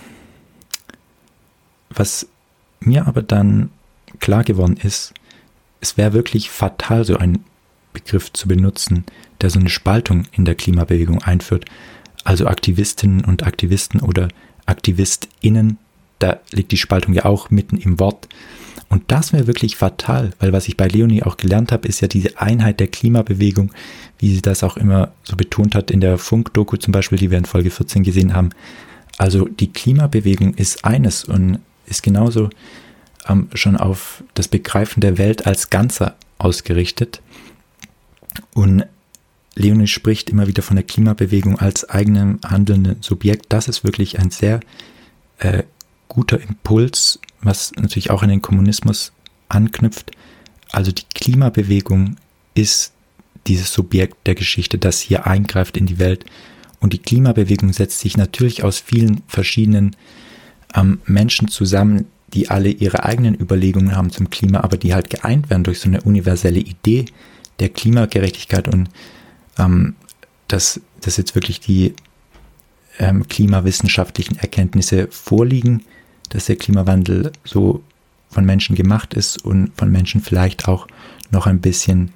Was mir aber dann klar geworden ist, es wäre wirklich fatal, so einen Begriff zu benutzen, der so eine Spaltung in der Klimabewegung einführt. Also Aktivistinnen und Aktivisten oder AktivistInnen, da liegt die Spaltung ja auch mitten im Wort. Und das wäre wirklich fatal, weil was ich bei Leonie auch gelernt habe, ist ja diese Einheit der Klimabewegung, wie sie das auch immer so betont hat in der Funk-Doku zum Beispiel, die wir in Folge 14 gesehen haben. Also die Klimabewegung ist eines und ist genauso schon auf das Begreifen der Welt als Ganzer ausgerichtet. Und Leonie spricht immer wieder von der Klimabewegung als eigenem handelnden Subjekt. Das ist wirklich ein sehr guter Impuls, was natürlich auch an den Kommunismus anknüpft. Also die Klimabewegung ist dieses Subjekt der Geschichte, das hier eingreift in die Welt. Und die Klimabewegung setzt sich natürlich aus vielen verschiedenen Menschen zusammen, die alle ihre eigenen Überlegungen haben zum Klima, aber die halt geeint werden durch so eine universelle Idee der Klimagerechtigkeit und dass jetzt wirklich die klimawissenschaftlichen Erkenntnisse vorliegen, dass der Klimawandel so von Menschen gemacht ist und von Menschen vielleicht auch noch ein bisschen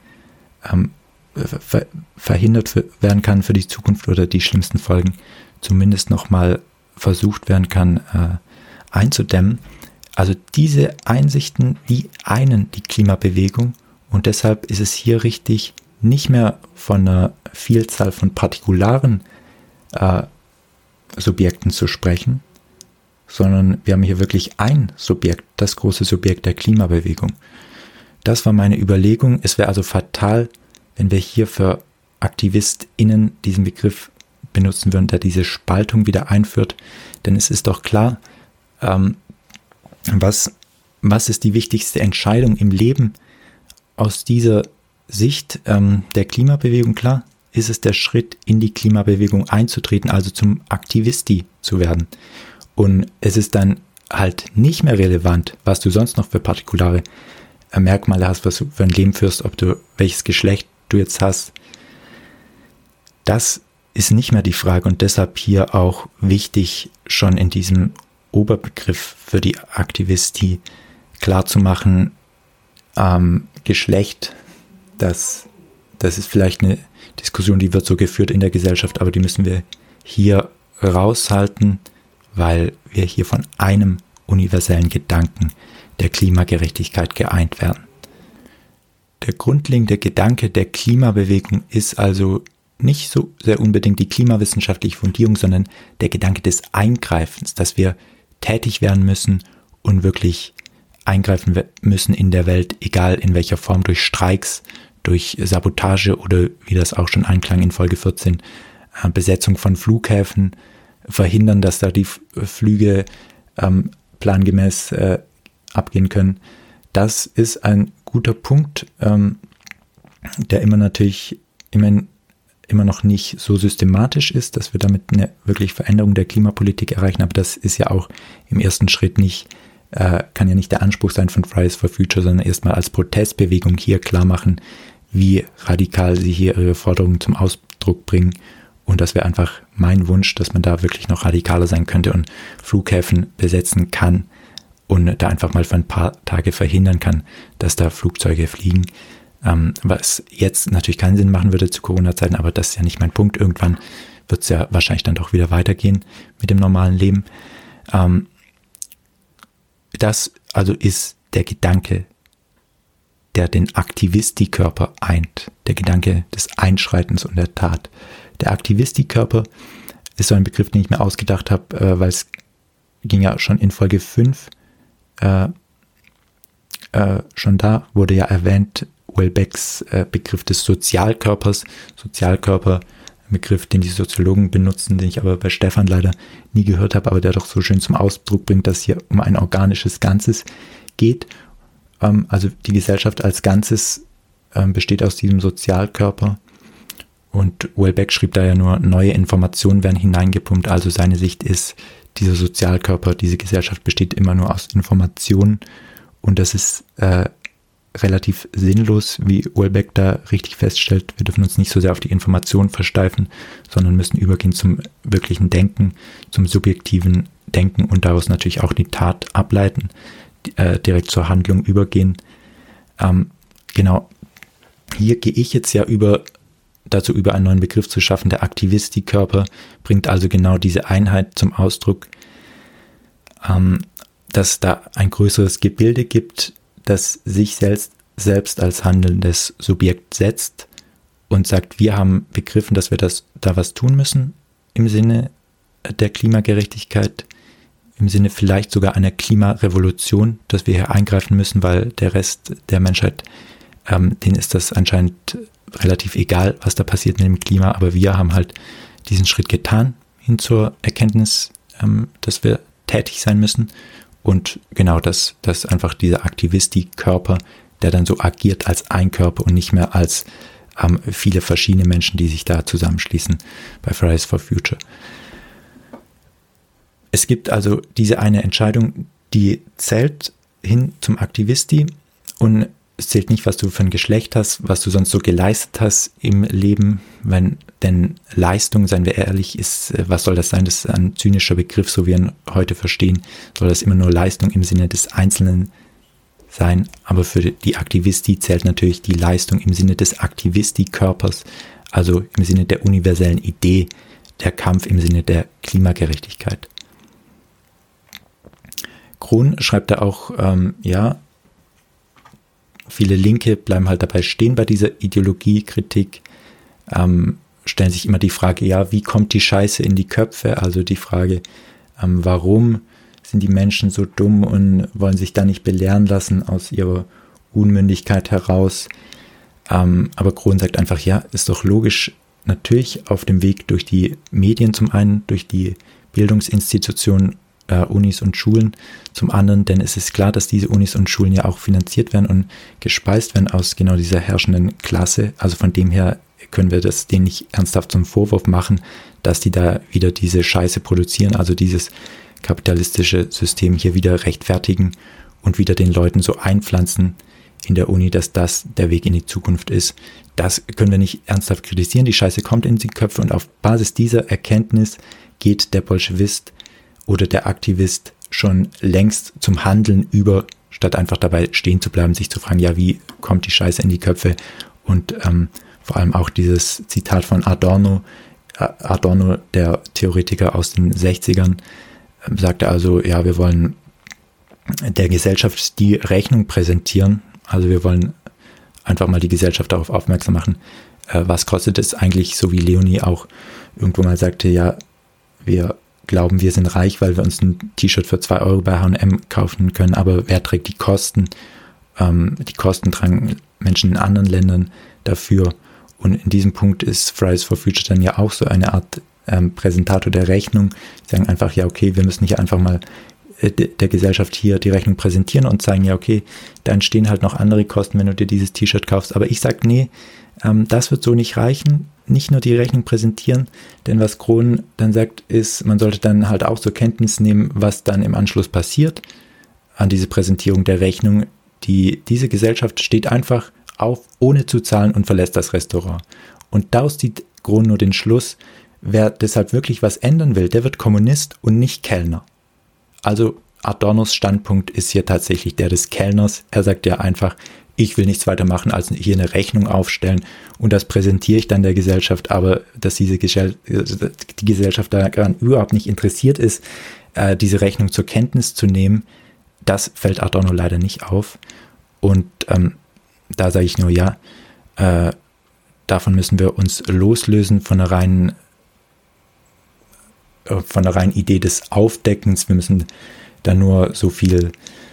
verhindert werden kann für die Zukunft oder die schlimmsten Folgen zumindest nochmal versucht werden kann einzudämmen. Also diese Einsichten, die einen die Klimabewegung und deshalb ist es hier richtig, nicht mehr von einer Vielzahl von partikularen Subjekten zu sprechen, sondern wir haben hier wirklich ein Subjekt, das große Subjekt der Klimabewegung. Das war meine Überlegung. Es wäre also fatal, wenn wir hier für AktivistInnen diesen Begriff benutzen würden, der diese Spaltung wieder einführt. Denn es ist doch klar, was ist die wichtigste Entscheidung im Leben aus dieser Sicht der Klimabewegung? Klar, ist es der Schritt, in die Klimabewegung einzutreten, also zum Aktivisti zu werden. Und es ist dann halt nicht mehr relevant, was du sonst noch für partikulare Merkmale hast, was du für ein Leben führst, ob du welches Geschlecht du jetzt hast. Das ist nicht mehr die Frage und deshalb hier auch wichtig, schon in diesem Oberbegriff für die Aktivisti klarzumachen, Geschlecht, das ist vielleicht eine Diskussion, die wird so geführt in der Gesellschaft, aber die müssen wir hier raushalten, weil wir hier von einem universellen Gedanken der Klimagerechtigkeit geeint werden. Der grundlegende Gedanke der Klimabewegung ist also nicht so sehr unbedingt die klimawissenschaftliche Fundierung, sondern der Gedanke des Eingreifens, dass wir tätig werden müssen und wirklich eingreifen müssen in der Welt, egal in welcher Form, durch Streiks, durch Sabotage oder, wie das auch schon anklang in Folge 14, Besetzung von Flughäfen, verhindern, dass da die Flüge plangemäß abgehen können. Das ist ein guter Punkt, der immer noch nicht so systematisch ist, dass wir damit eine wirklich Veränderung der Klimapolitik erreichen, aber das ist ja auch im ersten Schritt kann ja nicht der Anspruch sein von Fridays for Future, sondern erstmal als Protestbewegung hier klar machen, wie radikal sie hier ihre Forderungen zum Ausdruck bringen. Und das wäre einfach mein Wunsch, dass man da wirklich noch radikaler sein könnte und Flughäfen besetzen kann und da einfach mal für ein paar Tage verhindern kann, dass da Flugzeuge fliegen. Was jetzt natürlich keinen Sinn machen würde zu Corona-Zeiten, aber das ist ja nicht mein Punkt. Irgendwann wird es ja wahrscheinlich dann doch wieder weitergehen mit dem normalen Leben. Das also ist der Gedanke, der den Aktivistikörper eint, der Gedanke des Einschreitens und der Tat. Der Aktivistikörper ist so ein Begriff, den ich mir ausgedacht habe, weil es ging ja schon in Folge 5, schon da wurde ja erwähnt, Houellebecqs Begriff des Sozialkörpers. Sozialkörper, ein Begriff, den die Soziologen benutzen, den ich aber bei Stefan leider nie gehört habe, aber der doch so schön zum Ausdruck bringt, dass hier um ein organisches Ganzes geht. Also die Gesellschaft als Ganzes besteht aus diesem Sozialkörper. Und Houellebecq schrieb da ja nur, neue Informationen werden hineingepumpt. Also seine Sicht ist, dieser Sozialkörper, diese Gesellschaft besteht immer nur aus Informationen. Und das ist relativ sinnlos, wie Houellebecq da richtig feststellt. Wir dürfen uns nicht so sehr auf die Information versteifen, sondern müssen übergehen zum wirklichen Denken, zum subjektiven Denken und daraus natürlich auch die Tat ableiten, direkt zur Handlung übergehen. Genau, hier gehe ich jetzt ja dazu über einen neuen Begriff zu schaffen. Der Aktivistikörper bringt also genau diese Einheit zum Ausdruck, dass da ein größeres Gebilde gibt, das sich selbst als handelndes Subjekt setzt und sagt, wir haben begriffen, dass wir da was tun müssen im Sinne der Klimagerechtigkeit, im Sinne vielleicht sogar einer Klimarevolution, dass wir hier eingreifen müssen, weil der Rest der Menschheit, denen ist das anscheinend relativ egal, was da passiert mit dem Klima, aber wir haben halt diesen Schritt getan hin zur Erkenntnis, dass wir tätig sein müssen. Und genau, dass einfach dieser Aktivistikörper, der dann so agiert als ein Körper und nicht mehr als viele verschiedene Menschen, die sich da zusammenschließen bei Fridays for Future. Es gibt also diese eine Entscheidung, die zählt hin zum Aktivisti und es zählt nicht, was du für ein Geschlecht hast, was du sonst so geleistet hast im Leben, denn Leistung, seien wir ehrlich, was soll das sein? Das ist ein zynischer Begriff, so wie wir ihn heute verstehen. Soll das immer nur Leistung im Sinne des Einzelnen sein? Aber für die Aktivisti zählt natürlich die Leistung im Sinne des Aktivistikörpers, also im Sinne der universellen Idee, der Kampf im Sinne der Klimagerechtigkeit. Krohn schreibt da auch, viele Linke bleiben halt dabei stehen bei dieser Ideologiekritik, stellen sich immer die Frage, ja, wie kommt die Scheiße in die Köpfe? Also die Frage, warum sind die Menschen so dumm und wollen sich da nicht belehren lassen aus ihrer Unmündigkeit heraus? Aber Krohn sagt einfach, ja, ist doch logisch, natürlich auf dem Weg durch die Medien zum einen, durch die Bildungsinstitutionen, Unis und Schulen zum anderen, denn es ist klar, dass diese Unis und Schulen ja auch finanziert werden und gespeist werden aus genau dieser herrschenden Klasse. Also von dem her können wir das denen nicht ernsthaft zum Vorwurf machen, dass die da wieder diese Scheiße produzieren, also dieses kapitalistische System hier wieder rechtfertigen und wieder den Leuten so einpflanzen in der Uni, dass das der Weg in die Zukunft ist. Das können wir nicht ernsthaft kritisieren. Die Scheiße kommt in die Köpfe und auf Basis dieser Erkenntnis geht der Bolschewist oder der Aktivist schon längst zum Handeln über, statt einfach dabei stehen zu bleiben, sich zu fragen, ja, wie kommt die Scheiße in die Köpfe? Und vor allem auch dieses Zitat von Adorno, der Theoretiker aus den 60ern, sagte also, ja, wir wollen der Gesellschaft die Rechnung präsentieren, also wir wollen einfach mal die Gesellschaft darauf aufmerksam machen, was kostet es eigentlich, so wie Leonie auch irgendwo mal sagte, ja, wir glauben, wir sind reich, weil wir uns ein T-Shirt für 2 Euro bei H&M kaufen können, aber wer trägt die Kosten? Die Kosten tragen Menschen in anderen Ländern, dafür. Und in diesem Punkt ist Fridays for Future dann ja auch so eine Art Präsentator der Rechnung. Sie sagen einfach, ja okay, wir müssen hier einfach mal der Gesellschaft hier die Rechnung präsentieren und zeigen, ja okay, da entstehen halt noch andere Kosten, wenn du dir dieses T-Shirt kaufst. Aber ich sage, nee, das wird so nicht reichen. Nicht nur die Rechnung präsentieren, denn was Krohn dann sagt, ist, man sollte dann halt auch zur Kenntnis nehmen, was dann im Anschluss passiert an diese Präsentierung der Rechnung. Diese Gesellschaft steht einfach auf, ohne zu zahlen und verlässt das Restaurant. Und daraus zieht Krohn nur den Schluss, wer deshalb wirklich was ändern will, der wird Kommunist und nicht Kellner. Also Adornos Standpunkt ist hier tatsächlich der des Kellners. Er sagt ja einfach, ich will nichts weiter machen, als hier eine Rechnung aufstellen und das präsentiere ich dann der Gesellschaft, aber dass die Gesellschaft daran überhaupt nicht interessiert ist, diese Rechnung zur Kenntnis zu nehmen, das fällt Adorno leider nicht auf. Und da sage ich nur, ja, davon müssen wir uns loslösen von der reinen Idee des Aufdeckens. Wir müssen da nur so viel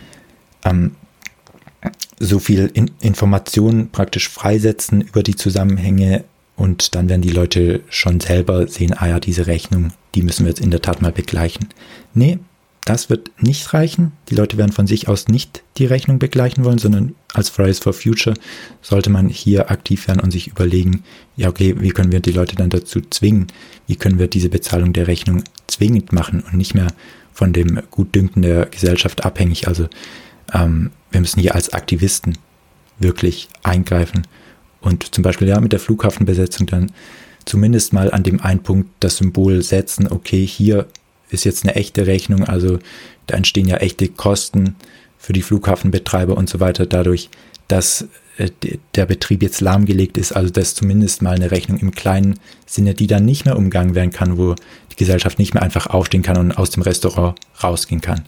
Informationen praktisch freisetzen über die Zusammenhänge und dann werden die Leute schon selber sehen, ah ja, diese Rechnung, die müssen wir jetzt in der Tat mal begleichen. Nee, das wird nicht reichen. Die Leute werden von sich aus nicht die Rechnung begleichen wollen, sondern als Fridays for Future sollte man hier aktiv werden und sich überlegen, ja okay, wie können wir die Leute dann dazu zwingen? Wie können wir diese Bezahlung der Rechnung zwingend machen und nicht mehr von dem Gutdünken der Gesellschaft abhängig? Also wir müssen hier als Aktivisten wirklich eingreifen und zum Beispiel ja mit der Flughafenbesetzung dann zumindest mal an dem einen Punkt das Symbol setzen, okay, hier ist jetzt eine echte Rechnung, also da entstehen ja echte Kosten für die Flughafenbetreiber und so weiter dadurch, dass der Betrieb jetzt lahmgelegt ist, also dass zumindest mal eine Rechnung im kleinen Sinne, die dann nicht mehr umgangen werden kann, wo die Gesellschaft nicht mehr einfach aufstehen kann und aus dem Restaurant rausgehen kann.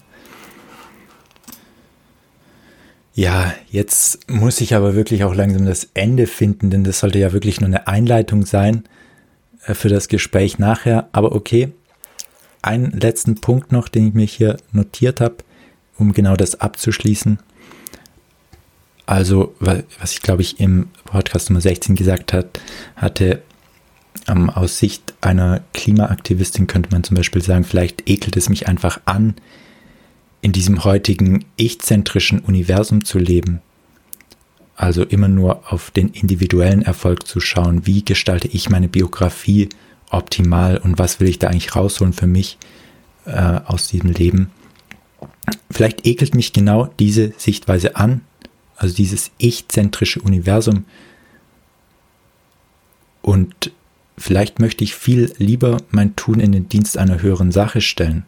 Ja, jetzt muss ich aber wirklich auch langsam das Ende finden, denn das sollte ja wirklich nur eine Einleitung sein für das Gespräch nachher. Aber okay, einen letzten Punkt noch, den ich mir hier notiert habe, um genau das abzuschließen. Also, was ich glaube ich im Podcast Nummer 16 gesagt hatte, aus Sicht einer Klimaaktivistin könnte man zum Beispiel sagen, vielleicht ekelt es mich einfach an, in diesem heutigen ich-zentrischen Universum zu leben. Also immer nur auf den individuellen Erfolg zu schauen, wie gestalte ich meine Biografie optimal und was will ich da eigentlich rausholen für mich aus diesem Leben. Vielleicht ekelt mich genau diese Sichtweise an, also dieses ich-zentrische Universum, und vielleicht möchte ich viel lieber mein Tun in den Dienst einer höheren Sache stellen.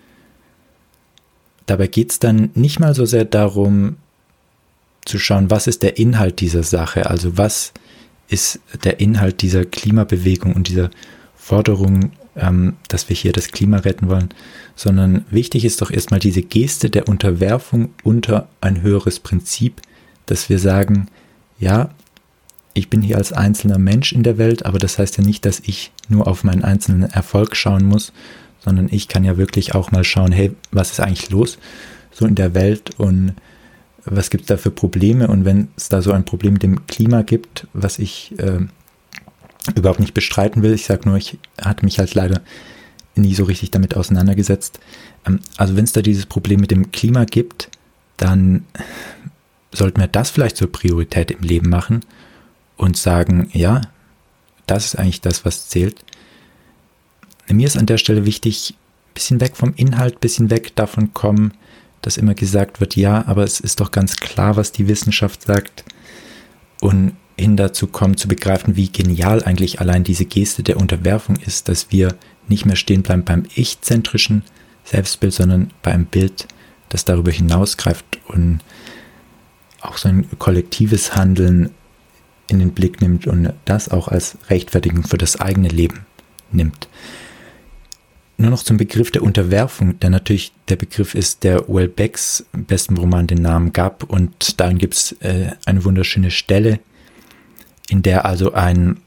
Dabei geht es dann nicht mal so sehr darum zu schauen, was ist der Inhalt dieser Sache, also was ist der Inhalt dieser Klimabewegung und dieser Forderung, dass wir hier das Klima retten wollen, sondern wichtig ist doch erstmal diese Geste der Unterwerfung unter ein höheres Prinzip, dass wir sagen, ja, ich bin hier als einzelner Mensch in der Welt, aber das heißt ja nicht, dass ich nur auf meinen einzelnen Erfolg schauen muss, sondern ich kann ja wirklich auch mal schauen, hey, was ist eigentlich los so in der Welt und was gibt es da für Probleme, und wenn es da so ein Problem mit dem Klima gibt, was ich überhaupt nicht bestreiten will, ich sage nur, ich hatte mich halt leider nie so richtig damit auseinandergesetzt. Also wenn es da dieses Problem mit dem Klima gibt, dann sollten wir das vielleicht zur Priorität im Leben machen und sagen, ja, das ist eigentlich das, was zählt. Mir ist an der Stelle wichtig, ein bisschen weg vom Inhalt, ein bisschen weg davon kommen, dass immer gesagt wird, ja, aber es ist doch ganz klar, was die Wissenschaft sagt, und hin dazu kommen, zu begreifen, wie genial eigentlich allein diese Geste der Unterwerfung ist, dass wir nicht mehr stehen bleiben beim ich-zentrischen Selbstbild, sondern bei einem Bild, das darüber hinausgreift und auch so ein kollektives Handeln in den Blick nimmt und das auch als Rechtfertigung für das eigene Leben nimmt. Nur noch zum Begriff der Unterwerfung, der natürlich der Begriff ist, der Houellebecqs besten Roman den Namen gab, und darin gibt es eine wunderschöne Stelle, in der also so ein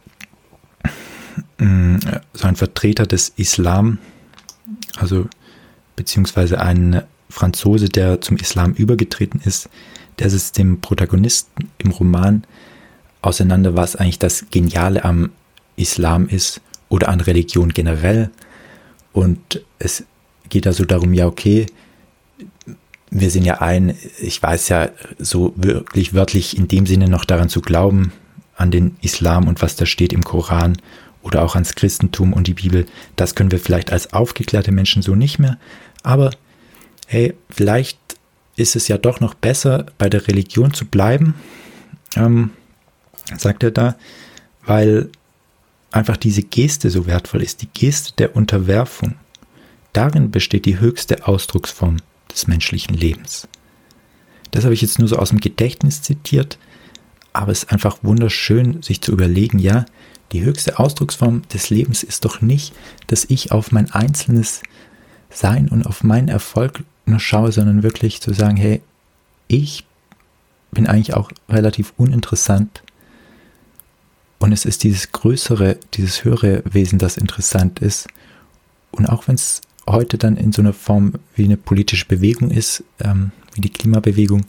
Vertreter des Islam, also beziehungsweise ein Franzose, der zum Islam übergetreten ist, der es dem Protagonisten im Roman auseinander, was eigentlich das Geniale am Islam ist oder an Religion generell. Und es geht also darum, ja okay, wir sind ja ich weiß ja so wirklich wörtlich in dem Sinne noch daran zu glauben, an den Islam und was da steht im Koran oder auch ans Christentum und die Bibel, das können wir vielleicht als aufgeklärte Menschen so nicht mehr, aber hey, vielleicht ist es ja doch noch besser, bei der Religion zu bleiben, sagt er da, weil einfach diese Geste so wertvoll ist, die Geste der Unterwerfung. Darin besteht die höchste Ausdrucksform des menschlichen Lebens. Das habe ich jetzt nur so aus dem Gedächtnis zitiert, aber es ist einfach wunderschön, sich zu überlegen, ja, die höchste Ausdrucksform des Lebens ist doch nicht, dass ich auf mein einzelnes Sein und auf meinen Erfolg nur schaue, sondern wirklich zu sagen, hey, ich bin eigentlich auch relativ uninteressant und es ist dieses größere, dieses höhere Wesen, das interessant ist. Und auch wenn es heute dann in so einer Form wie eine politische Bewegung ist, wie die Klimabewegung,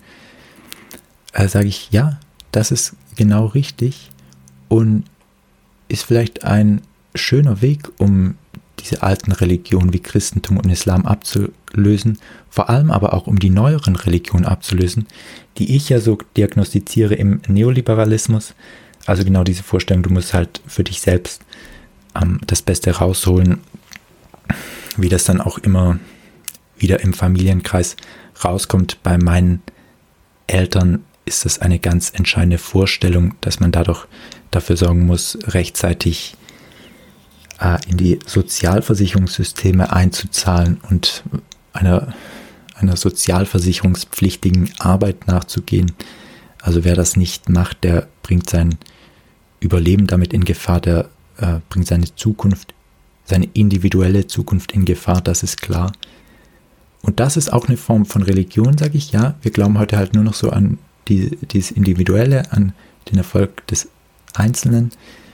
sage ich, ja, das ist genau richtig und ist vielleicht ein schöner Weg, um diese alten Religionen wie Christentum und Islam abzulösen, vor allem aber auch um die neueren Religionen abzulösen, die ich ja so diagnostiziere im Neoliberalismus. Also genau diese Vorstellung, du musst halt für dich selbst das Beste rausholen, wie das dann auch immer wieder im Familienkreis rauskommt. Bei meinen Eltern ist das eine ganz entscheidende Vorstellung, dass man dadurch dafür sorgen muss, rechtzeitig in die Sozialversicherungssysteme einzuzahlen und einer sozialversicherungspflichtigen Arbeit nachzugehen. Also wer das nicht macht, der bringt sein Überleben damit in Gefahr, der bringt seine Zukunft, seine individuelle Zukunft in Gefahr, das ist klar. Und das ist auch eine Form von Religion, sage ich, ja. Wir glauben heute halt nur noch so an dieses Individuelle, an den Erfolg des Einzelnen.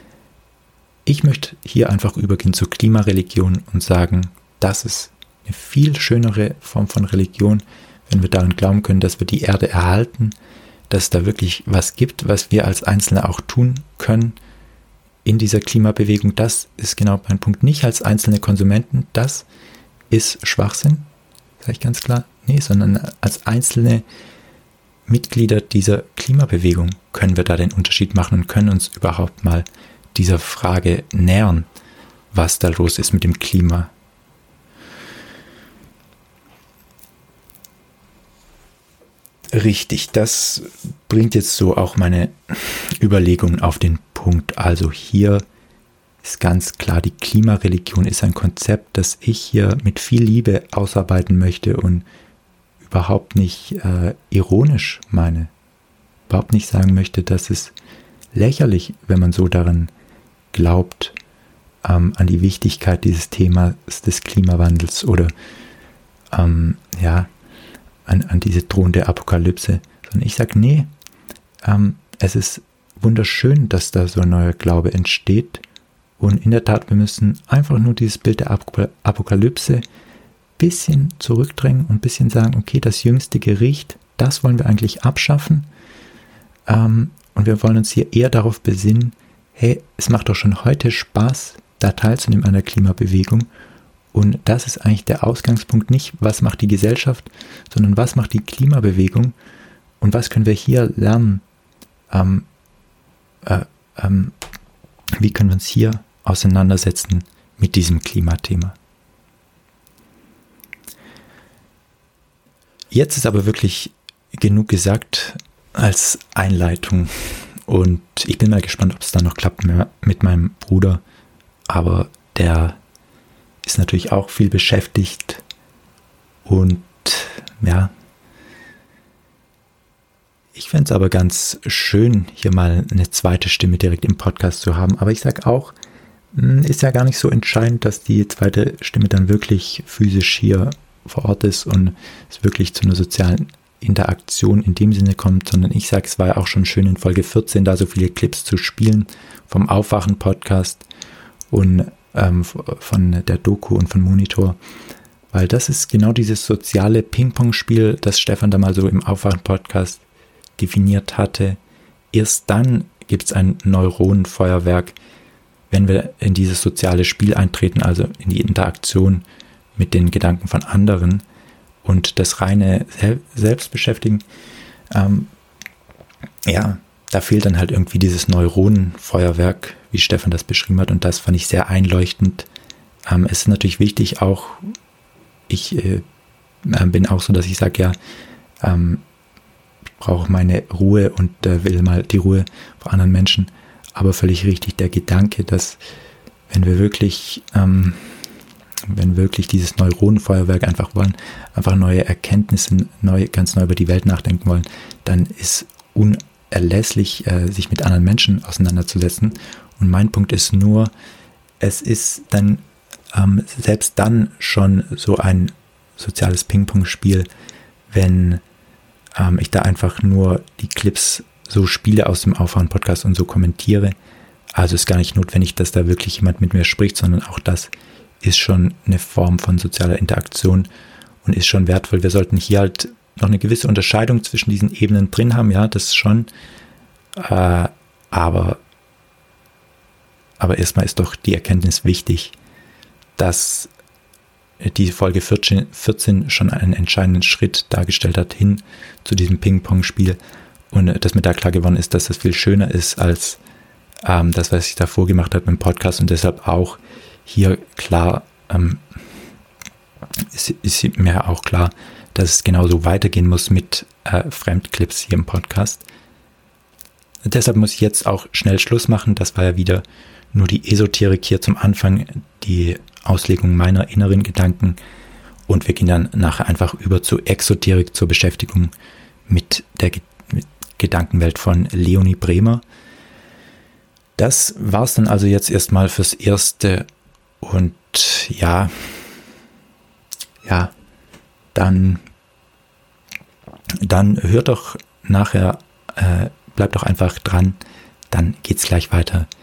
Ich möchte hier einfach übergehen zur Klimareligion und sagen, das ist eine viel schönere Form von Religion, wenn wir daran glauben können, dass wir die Erde erhalten, dass es da wirklich was gibt, was wir als Einzelne auch tun können in dieser Klimabewegung. Das ist genau mein Punkt. Nicht als einzelne Konsumenten, das ist Schwachsinn, sage ich ganz klar. Nee, sondern als einzelne Mitglieder dieser Klimabewegung können wir da den Unterschied machen und können uns überhaupt mal dieser Frage nähern, was da los ist mit dem Klima. Richtig, das bringt jetzt so auch meine Überlegungen auf den Punkt. Also hier ist ganz klar, die Klimareligion ist ein Konzept, das ich hier mit viel Liebe ausarbeiten möchte und überhaupt nicht ironisch meine. Überhaupt nicht sagen möchte, dass es lächerlich, wenn man so daran glaubt, an die Wichtigkeit dieses Themas des Klimawandels oder an diese drohende Apokalypse. Sondern ich sage, nee, es ist wunderschön, dass da so ein neuer Glaube entsteht. Und in der Tat, wir müssen einfach nur dieses Bild der Apokalypse ein bisschen zurückdrängen und ein bisschen sagen, okay, das jüngste Gericht, das wollen wir eigentlich abschaffen. Und wir wollen uns hier eher darauf besinnen, hey, es macht doch schon heute Spaß, da teilzunehmen an der Klimabewegung. Und das ist eigentlich der Ausgangspunkt, nicht was macht die Gesellschaft, sondern was macht die Klimabewegung und was können wir hier lernen, wie können wir uns hier auseinandersetzen mit diesem Klimathema. Jetzt ist aber wirklich genug gesagt als Einleitung und ich bin mal gespannt, ob es dann noch klappt mit meinem Bruder, aber der ist natürlich auch viel beschäftigt und ja, ich fände es aber ganz schön, hier mal eine zweite Stimme direkt im Podcast zu haben, aber ich sage auch, ist ja gar nicht so entscheidend, dass die zweite Stimme dann wirklich physisch hier vor Ort ist und es wirklich zu einer sozialen Interaktion in dem Sinne kommt, sondern ich sage, es war ja auch schon schön in Folge 14, da so viele Clips zu spielen vom Aufwachen-Podcast und von der Doku und von Monitor, weil das ist genau dieses soziale Ping-Pong-Spiel, das Stefan da mal so im Aufwachen-Podcast definiert hatte. Erst dann gibt es ein Neuronenfeuerwerk, wenn wir in dieses soziale Spiel eintreten, also in die Interaktion mit den Gedanken von anderen und das reine Selbstbeschäftigen. Da fehlt dann halt irgendwie dieses Neuronenfeuerwerk, wie Stefan das beschrieben hat, und das fand ich sehr einleuchtend. Es ist natürlich wichtig auch, ich bin auch so, dass ich sage, ich brauche meine Ruhe und will mal die Ruhe vor anderen Menschen, aber völlig richtig der Gedanke, dass wenn wir wirklich dieses Neuronenfeuerwerk einfach wollen, einfach neue Erkenntnisse, ganz neu über die Welt nachdenken wollen, dann ist unerlässlich, sich mit anderen Menschen auseinanderzusetzen. Und mein Punkt ist nur, es ist dann selbst dann schon so ein soziales Ping-Pong-Spiel, wenn ich da einfach nur die Clips so spiele aus dem Aufwachen-Podcast und so kommentiere. Also ist gar nicht notwendig, dass da wirklich jemand mit mir spricht, sondern auch das ist schon eine Form von sozialer Interaktion und ist schon wertvoll. Wir sollten hier halt noch eine gewisse Unterscheidung zwischen diesen Ebenen drin haben, ja, das schon. Aber erstmal ist doch die Erkenntnis wichtig, dass die Folge 14 schon einen entscheidenden Schritt dargestellt hat hin zu diesem Ping-Pong-Spiel und dass mir da klar geworden ist, dass das viel schöner ist als das, was ich davor gemacht habe im Podcast, und deshalb auch hier klar ist mir auch klar, dass es genauso weitergehen muss mit Fremdclips hier im Podcast. Deshalb muss ich jetzt auch schnell Schluss machen. Das war ja wieder nur die Esoterik hier zum Anfang, die Auslegung meiner inneren Gedanken, und wir gehen dann nachher einfach über zur Exoterik, zur Beschäftigung mit der Gedankenwelt von Leonie Bremer. Das war's dann also jetzt erstmal fürs Erste, und dann hört doch nachher, bleibt doch einfach dran, dann geht's gleich weiter